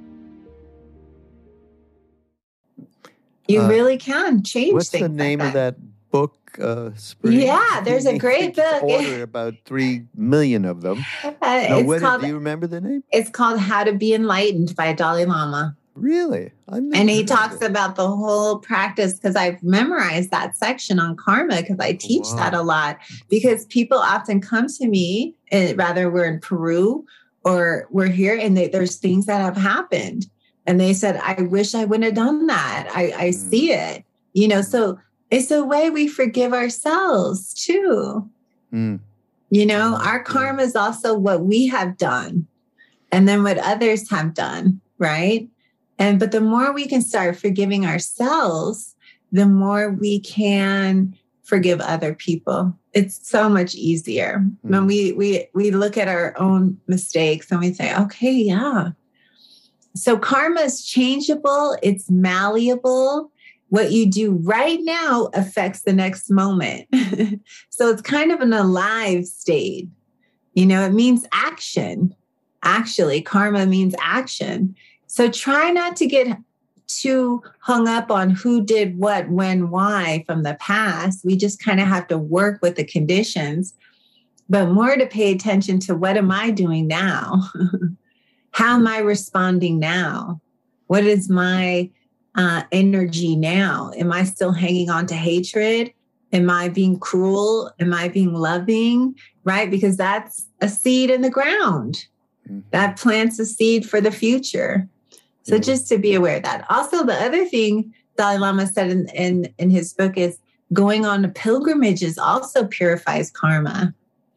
You really can change what's things. What's the name like of that book? Yeah, there's a great book. Order about 3 million of them. Do you remember the name? It's called How to Be Enlightened by Dalai Lama. Really? And he talks about the whole practice, because I've memorized that section on karma, because I teach that a lot. Because people often come to me, rather we're in Peru or we're here, and there's things that have happened. And they said, I wish I wouldn't have done that. I see it, so it's a way we forgive ourselves too. Our karma is also what we have done, and then what others have done, right? But the more we can start forgiving ourselves, the more we can forgive other people. It's so much easier when we look at our own mistakes and we say, okay, yeah. So karma is changeable. It's malleable. What you do right now affects the next moment. So it's kind of an alive state. It means action. Actually, karma means action. So try not to get too hung up on who did what, when, why from the past. We just kind of have to work with the conditions, but more to pay attention to, what am I doing now? How am I responding now? What is my energy now? Am I still hanging on to hatred? Am I being cruel? Am I being loving? Right? Because that's a seed in the ground. That plants a seed for the future. So just to be aware of that. Also, the other thing Dalai Lama said in his book is going on a pilgrimage also purifies karma.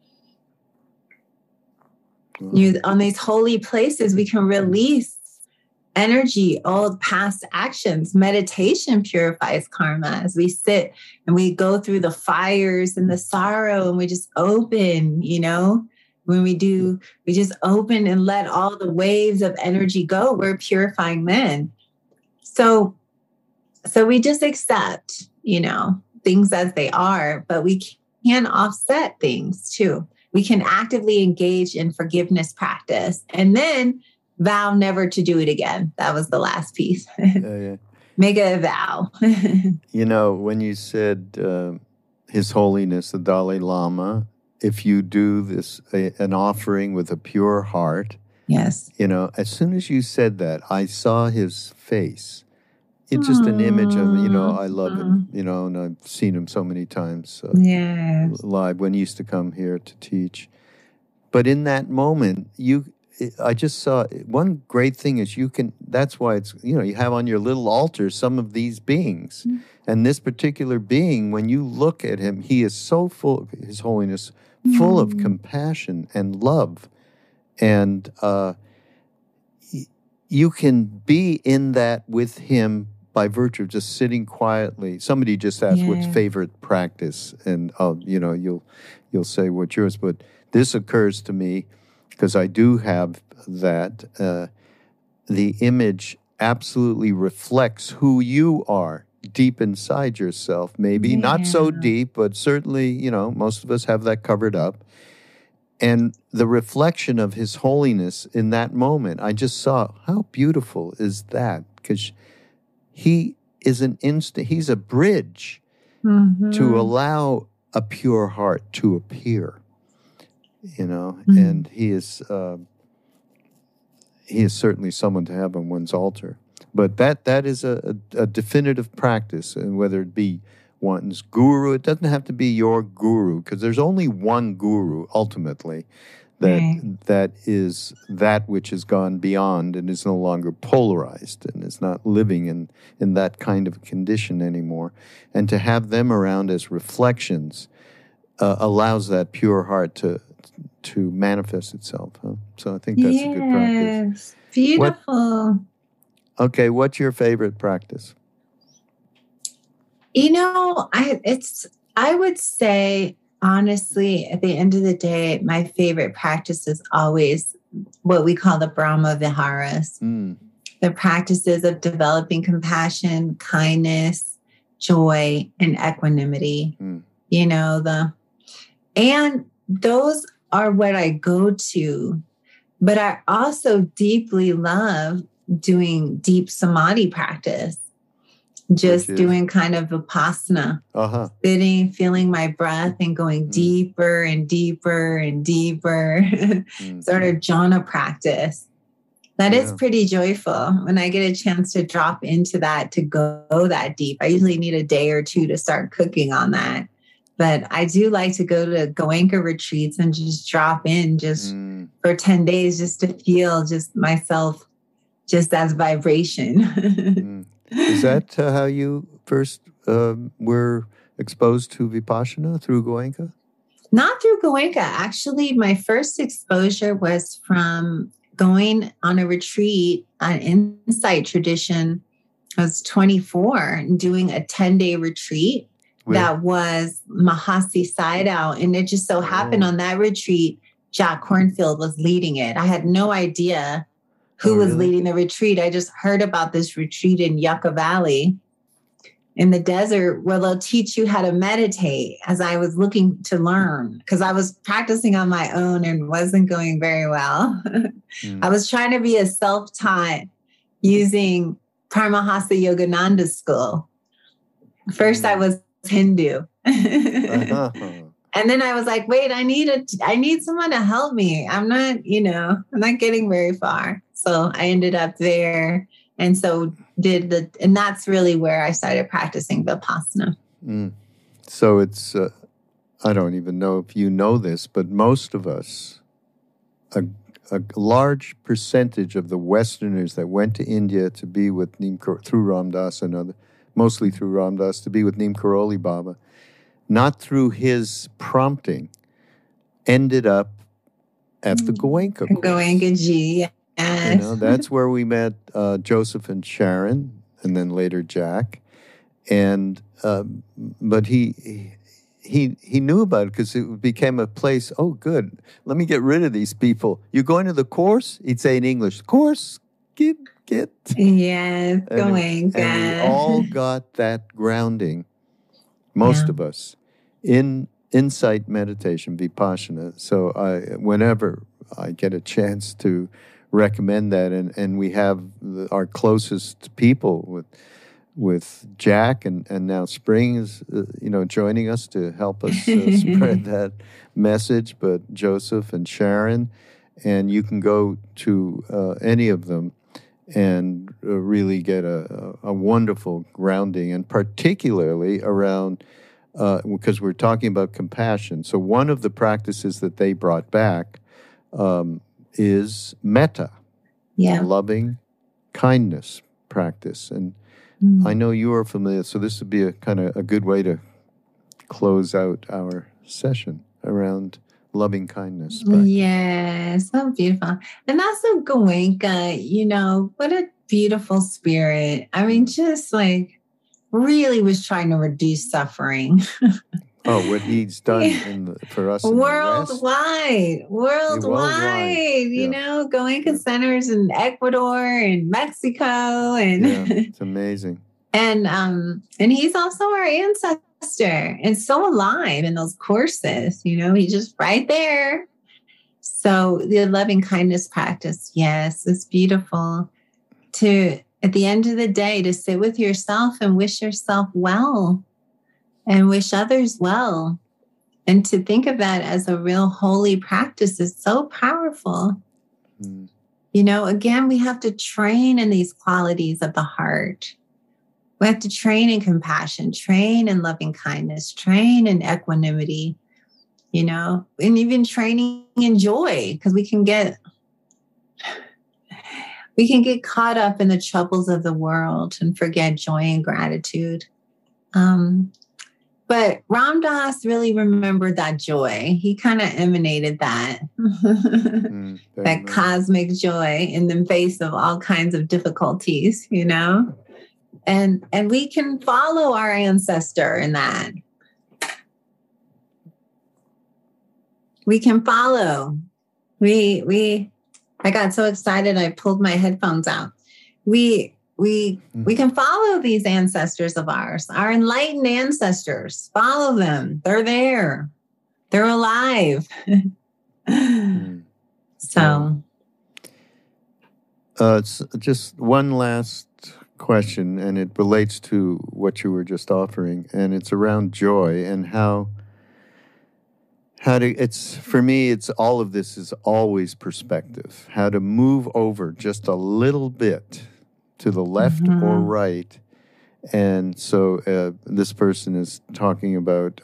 On these holy places, we can release energy, old past actions. Meditation purifies karma as we sit and we go through the fires and the sorrow, and we just open, When we just open and let all the waves of energy go. We're purifying then. So So we just accept, things as they are, but we can offset things too. We can actively engage in forgiveness practice and then vow never to do it again. That was the last piece. Yeah. Make a vow. When you said His Holiness, the Dalai Lama, if you do this, an offering with a pure heart. Yes. As soon as you said that, I saw his face. It's just an image of, I love him, and I've seen him so many times live when he used to come here to teach. But in that moment, I just saw one great thing is that's why it's, you have on your little altar some of these beings. Mm-hmm. And this particular being, when you look at him, he is so full, His Holiness, full of compassion and love. And you can be in that with him by virtue of just sitting quietly. Somebody just asked what's favorite practice, and you'll say what's yours. But this occurs to me because I do have that. The image absolutely reflects who you are deep inside yourself. Maybe not so deep, but certainly, most of us have that covered up. And the reflection of His Holiness in that moment, I just saw, how beautiful is that? Because he is he's a bridge to allow a pure heart to appear, and he is certainly someone to have on one's altar. But that is a definitive practice, and whether it be one's guru, it doesn't have to be your guru, because there's only one guru ultimately that is that which has gone beyond and is no longer polarized and is not living in that kind of condition anymore. And to have them around as reflections allows that pure heart to manifest itself. Huh? So I think that's a good practice. Beautiful. What's your favorite practice? I would say, honestly, at the end of the day, my favorite practice is always what we call the Brahma Viharas. The practices of developing compassion, kindness, joy, and equanimity. And those are what I go to. But I also deeply love doing deep samadhi practice. Just doing kind of vipassana, sitting, feeling my breath and going deeper and deeper and deeper, sort of jhana practice. That is pretty joyful when I get a chance to drop into that, to go that deep. I usually need a day or two to start cooking on that. But I do like to go to Goenka retreats and just drop in for 10 days just to feel just myself just as vibration. Is that how you first were exposed to Vipassana, through Goenka? Not through Goenka. Actually, my first exposure was from going on a retreat, an insight tradition. I was 24 and doing a 10-day retreat that was Mahasi Sayadaw. And it just so happened on that retreat, Jack Kornfield was leading it. I had no idea who was leading the retreat. I just heard about this retreat in Yucca Valley in the desert where they'll teach you how to meditate, as I was looking to learn, because I was practicing on my own and wasn't going very well. I was trying to be a self-taught using Paramahansa Yogananda's school. First, I was Hindu. And then I was like, wait, I need someone to help me. I'm not getting very far. So I ended up there. And so and that's really where I started practicing Vipassana. So it's, I don't even know if you know this, but most of us, a large percentage of the Westerners that went to India to be with through Ram Dass mostly through Ram Dass, to be with Neem Karoli Baba, not through his prompting, ended up at the Goenka course. Goenka Ji, yes. That's where we met Joseph and Sharon, and then later Jack. And but he knew about it because it became a place. Oh, good. Let me get rid of these people. You're going to the course? He'd say in English, course? get. Yes, And we all got that grounding, most of us, in insight meditation, Vipassana. So whenever I get a chance to recommend that, and we have our closest people with Jack and now Spring is joining us to help us spread that message, but Joseph and Sharon, and you can go to any of them and really get a wonderful grounding, and particularly around, because we're talking about compassion. So one of the practices that they brought back is metta, loving kindness practice. And I know you are familiar, so this would be a kind of a good way to close out our session around loving kindness practice. Yeah, so beautiful. And also Goenka, what a beautiful spirit. I mean, just like really was trying to reduce suffering. Oh, what he's done for us worldwide, yeah. Goenka centers in Ecuador and Mexico, and it's amazing. And he's also our ancestor and so alive in those courses. He's just right there. So the loving kindness practice, yes, it's beautiful to, at the end of the day, to sit with yourself and wish yourself well and wish others well. And to think of that as a real holy practice is so powerful. Again, we have to train in these qualities of the heart. We have to train in compassion, train in loving kindness, train in equanimity, and even training in joy, because we can get caught up in the troubles of the world and forget joy and gratitude. But Ram Dass really remembered that joy. He kind of emanated that, that cosmic joy in the face of all kinds of difficulties, And we can follow our ancestor in that. We can follow. I got so excited I pulled my headphones out. We can follow these ancestors of ours, our enlightened ancestors. Follow them. They're there. They're alive. So it's just one last question, and it relates to what you were just offering, and it's around joy and how to, it's, for me, it's all of this is always perspective, how to move over just a little bit to the left or right. And so this person is talking about,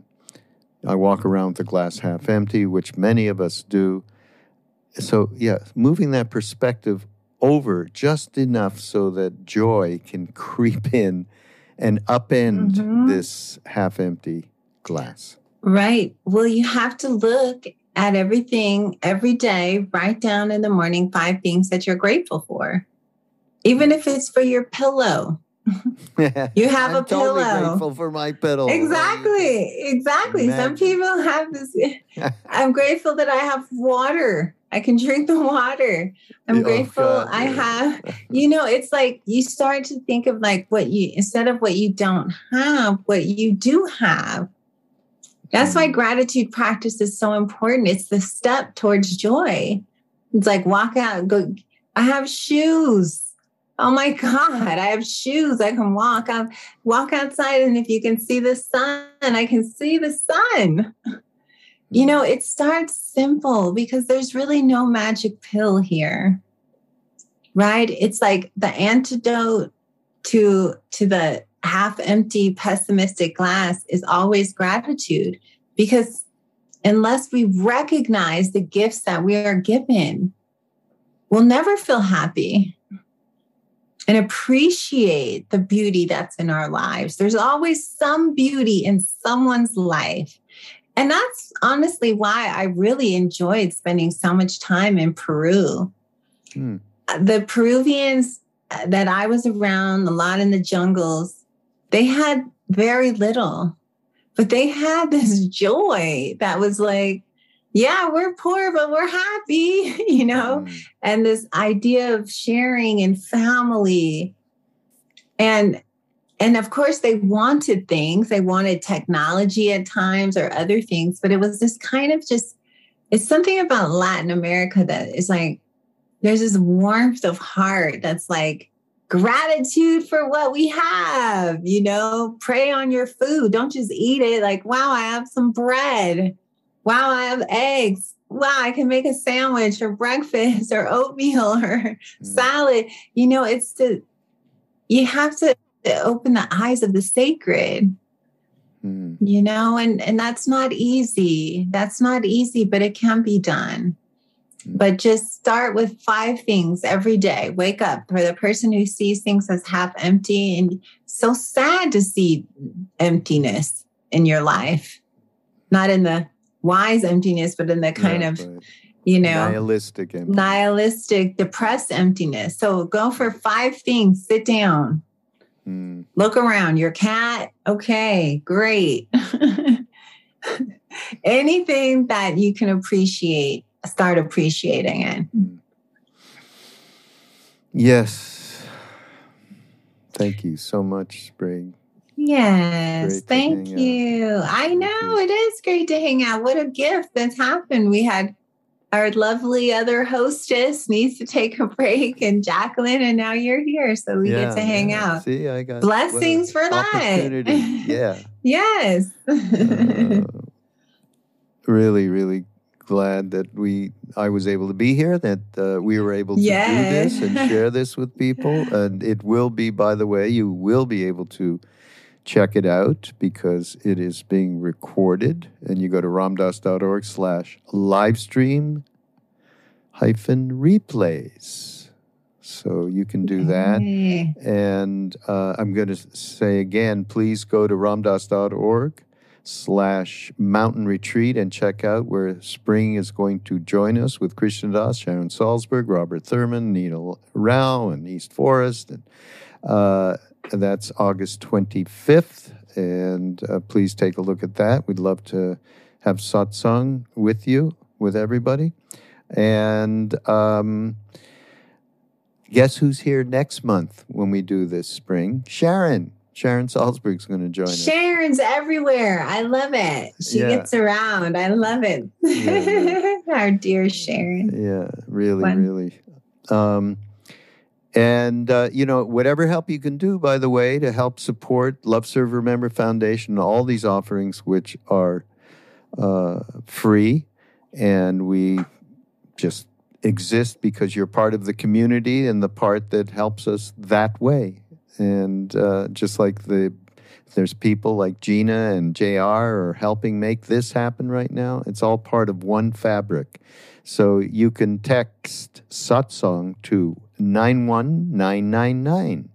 I walk around with the glass half empty, which many of us do. So moving that perspective over just enough so that joy can creep in and upend this half-empty glass. Right. Well, you have to look at everything every day. Write down in the morning 5 things that you're grateful for, even if it's for your pillow. You have I'm a pillow. Totally grateful for my pillow. Exactly. Some people have this. I'm grateful that I have water. I can drink the water. I'm grateful I have, it's like you start to think of like instead of what you don't have, what you do have. That's why gratitude practice is so important. It's the step towards joy. It's like walk out, go, I have shoes. Oh my God, I have shoes. I can walk outside. And if you can see the sun, I can see the sun. It starts simple because there's really no magic pill here, right? It's like the antidote to the half-empty pessimistic glass is always gratitude, because unless we recognize the gifts that we are given, we'll never feel happy and appreciate the beauty that's in our lives. There's always some beauty in someone's life. And that's honestly why I really enjoyed spending so much time in Peru. The Peruvians that I was around, a lot in the jungles, they had very little, but they had this joy that was like, yeah, we're poor, but we're happy, and this idea of sharing and family. And of course, they wanted things. They wanted technology at times or other things, but it was this kind of it's something about Latin America that is like, there's this warmth of heart that's like gratitude for what we have, pray on your food. Don't just eat it. Like, wow, I have some bread. Wow, I have eggs. Wow, I can make a sandwich or breakfast or oatmeal or salad. You have to open the eyes of the sacred, and that's not easy. That's not easy, but it can be done. But just start with 5 things every day. Wake up. For the person who sees things as half empty, and so sad to see emptiness in your life, not in the wise emptiness, but in the kind of, nihilistic emptiness. Nihilistic, depressed emptiness. So go for 5 things. Sit down. Look around. Your cat. Okay, great. Anything that you can appreciate, start appreciating it. Yes. Thank you so much, Spring. Yes, thank you. I know it is great to hang out. What a gift that's happened. We had our lovely other hostess needs to take a break, and Jacqueline, and now you're here, so we get to hang out. See, I got blessings for that. Yeah. Yes. Really, really glad that I was able to be here, that we were able to do this and share this with people. And it will be, by the way, you will be able to check it out because it is being recorded. And you go to ramdas.org/livestream-replays. So you can do that. And I'm going to say again, please go to ramdas.org/mountain retreat and check out where Spring is going to join us with Krishna Das, Sharon Salzberg, Robert Thurman, Nina Rao, and East Forest. And that's August 25th. And please take a look at that. We'd love to have satsang with you, with everybody. And guess who's here next month when we do this, Spring? Sharon Salzberg's going to join us. Sharon's everywhere. I love it. She gets around. I love it. Yeah. Our dear Sharon. Yeah, really. And, whatever help you can do, by the way, to help support Love, Serve, Remember Foundation, all these offerings, which are free, and we just exist because you're part of the community and the part that helps us that way. And just like there's people like Gina and JR are helping make this happen right now, it's all part of one fabric. So you can text satsang to 91999.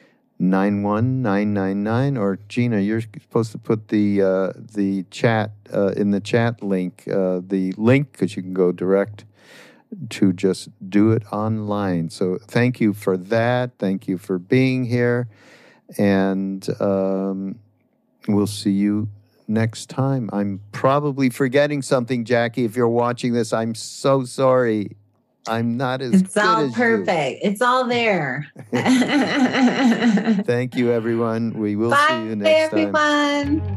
91999, or Gina, you're supposed to put the chat in the chat link, the link, because you can go direct to just do it online. So thank you for that. Thank you for being here. And we'll see you next time. I'm probably forgetting something, Jackie. If you're watching this, I'm so sorry. I'm not as good as you. It's all perfect. It's all there. Thank you, everyone. We will see you next time. Bye, everyone.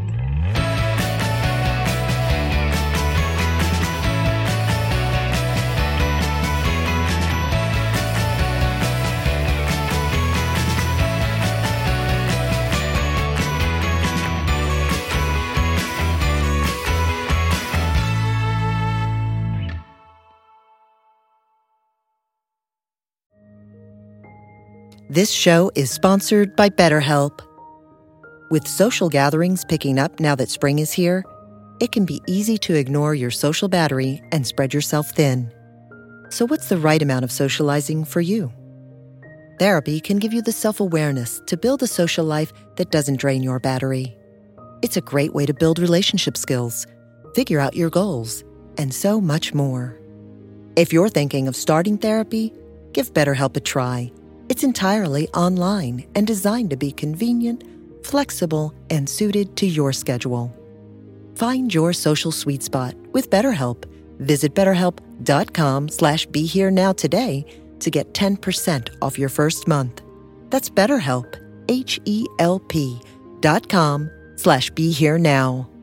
This show is sponsored by BetterHelp. With social gatherings picking up now that spring is here, it can be easy to ignore your social battery and spread yourself thin. So what's the right amount of socializing for you? Therapy can give you the self-awareness to build a social life that doesn't drain your battery. It's a great way to build relationship skills, figure out your goals, and so much more. If you're thinking of starting therapy, give BetterHelp a try. It's entirely online and designed to be convenient, flexible, and suited to your schedule. Find your social sweet spot with BetterHelp Visit BetterHelp.com/BeHereNow today to get 10% off your first month. That's BetterHelp, HELP.com/BeHereNow.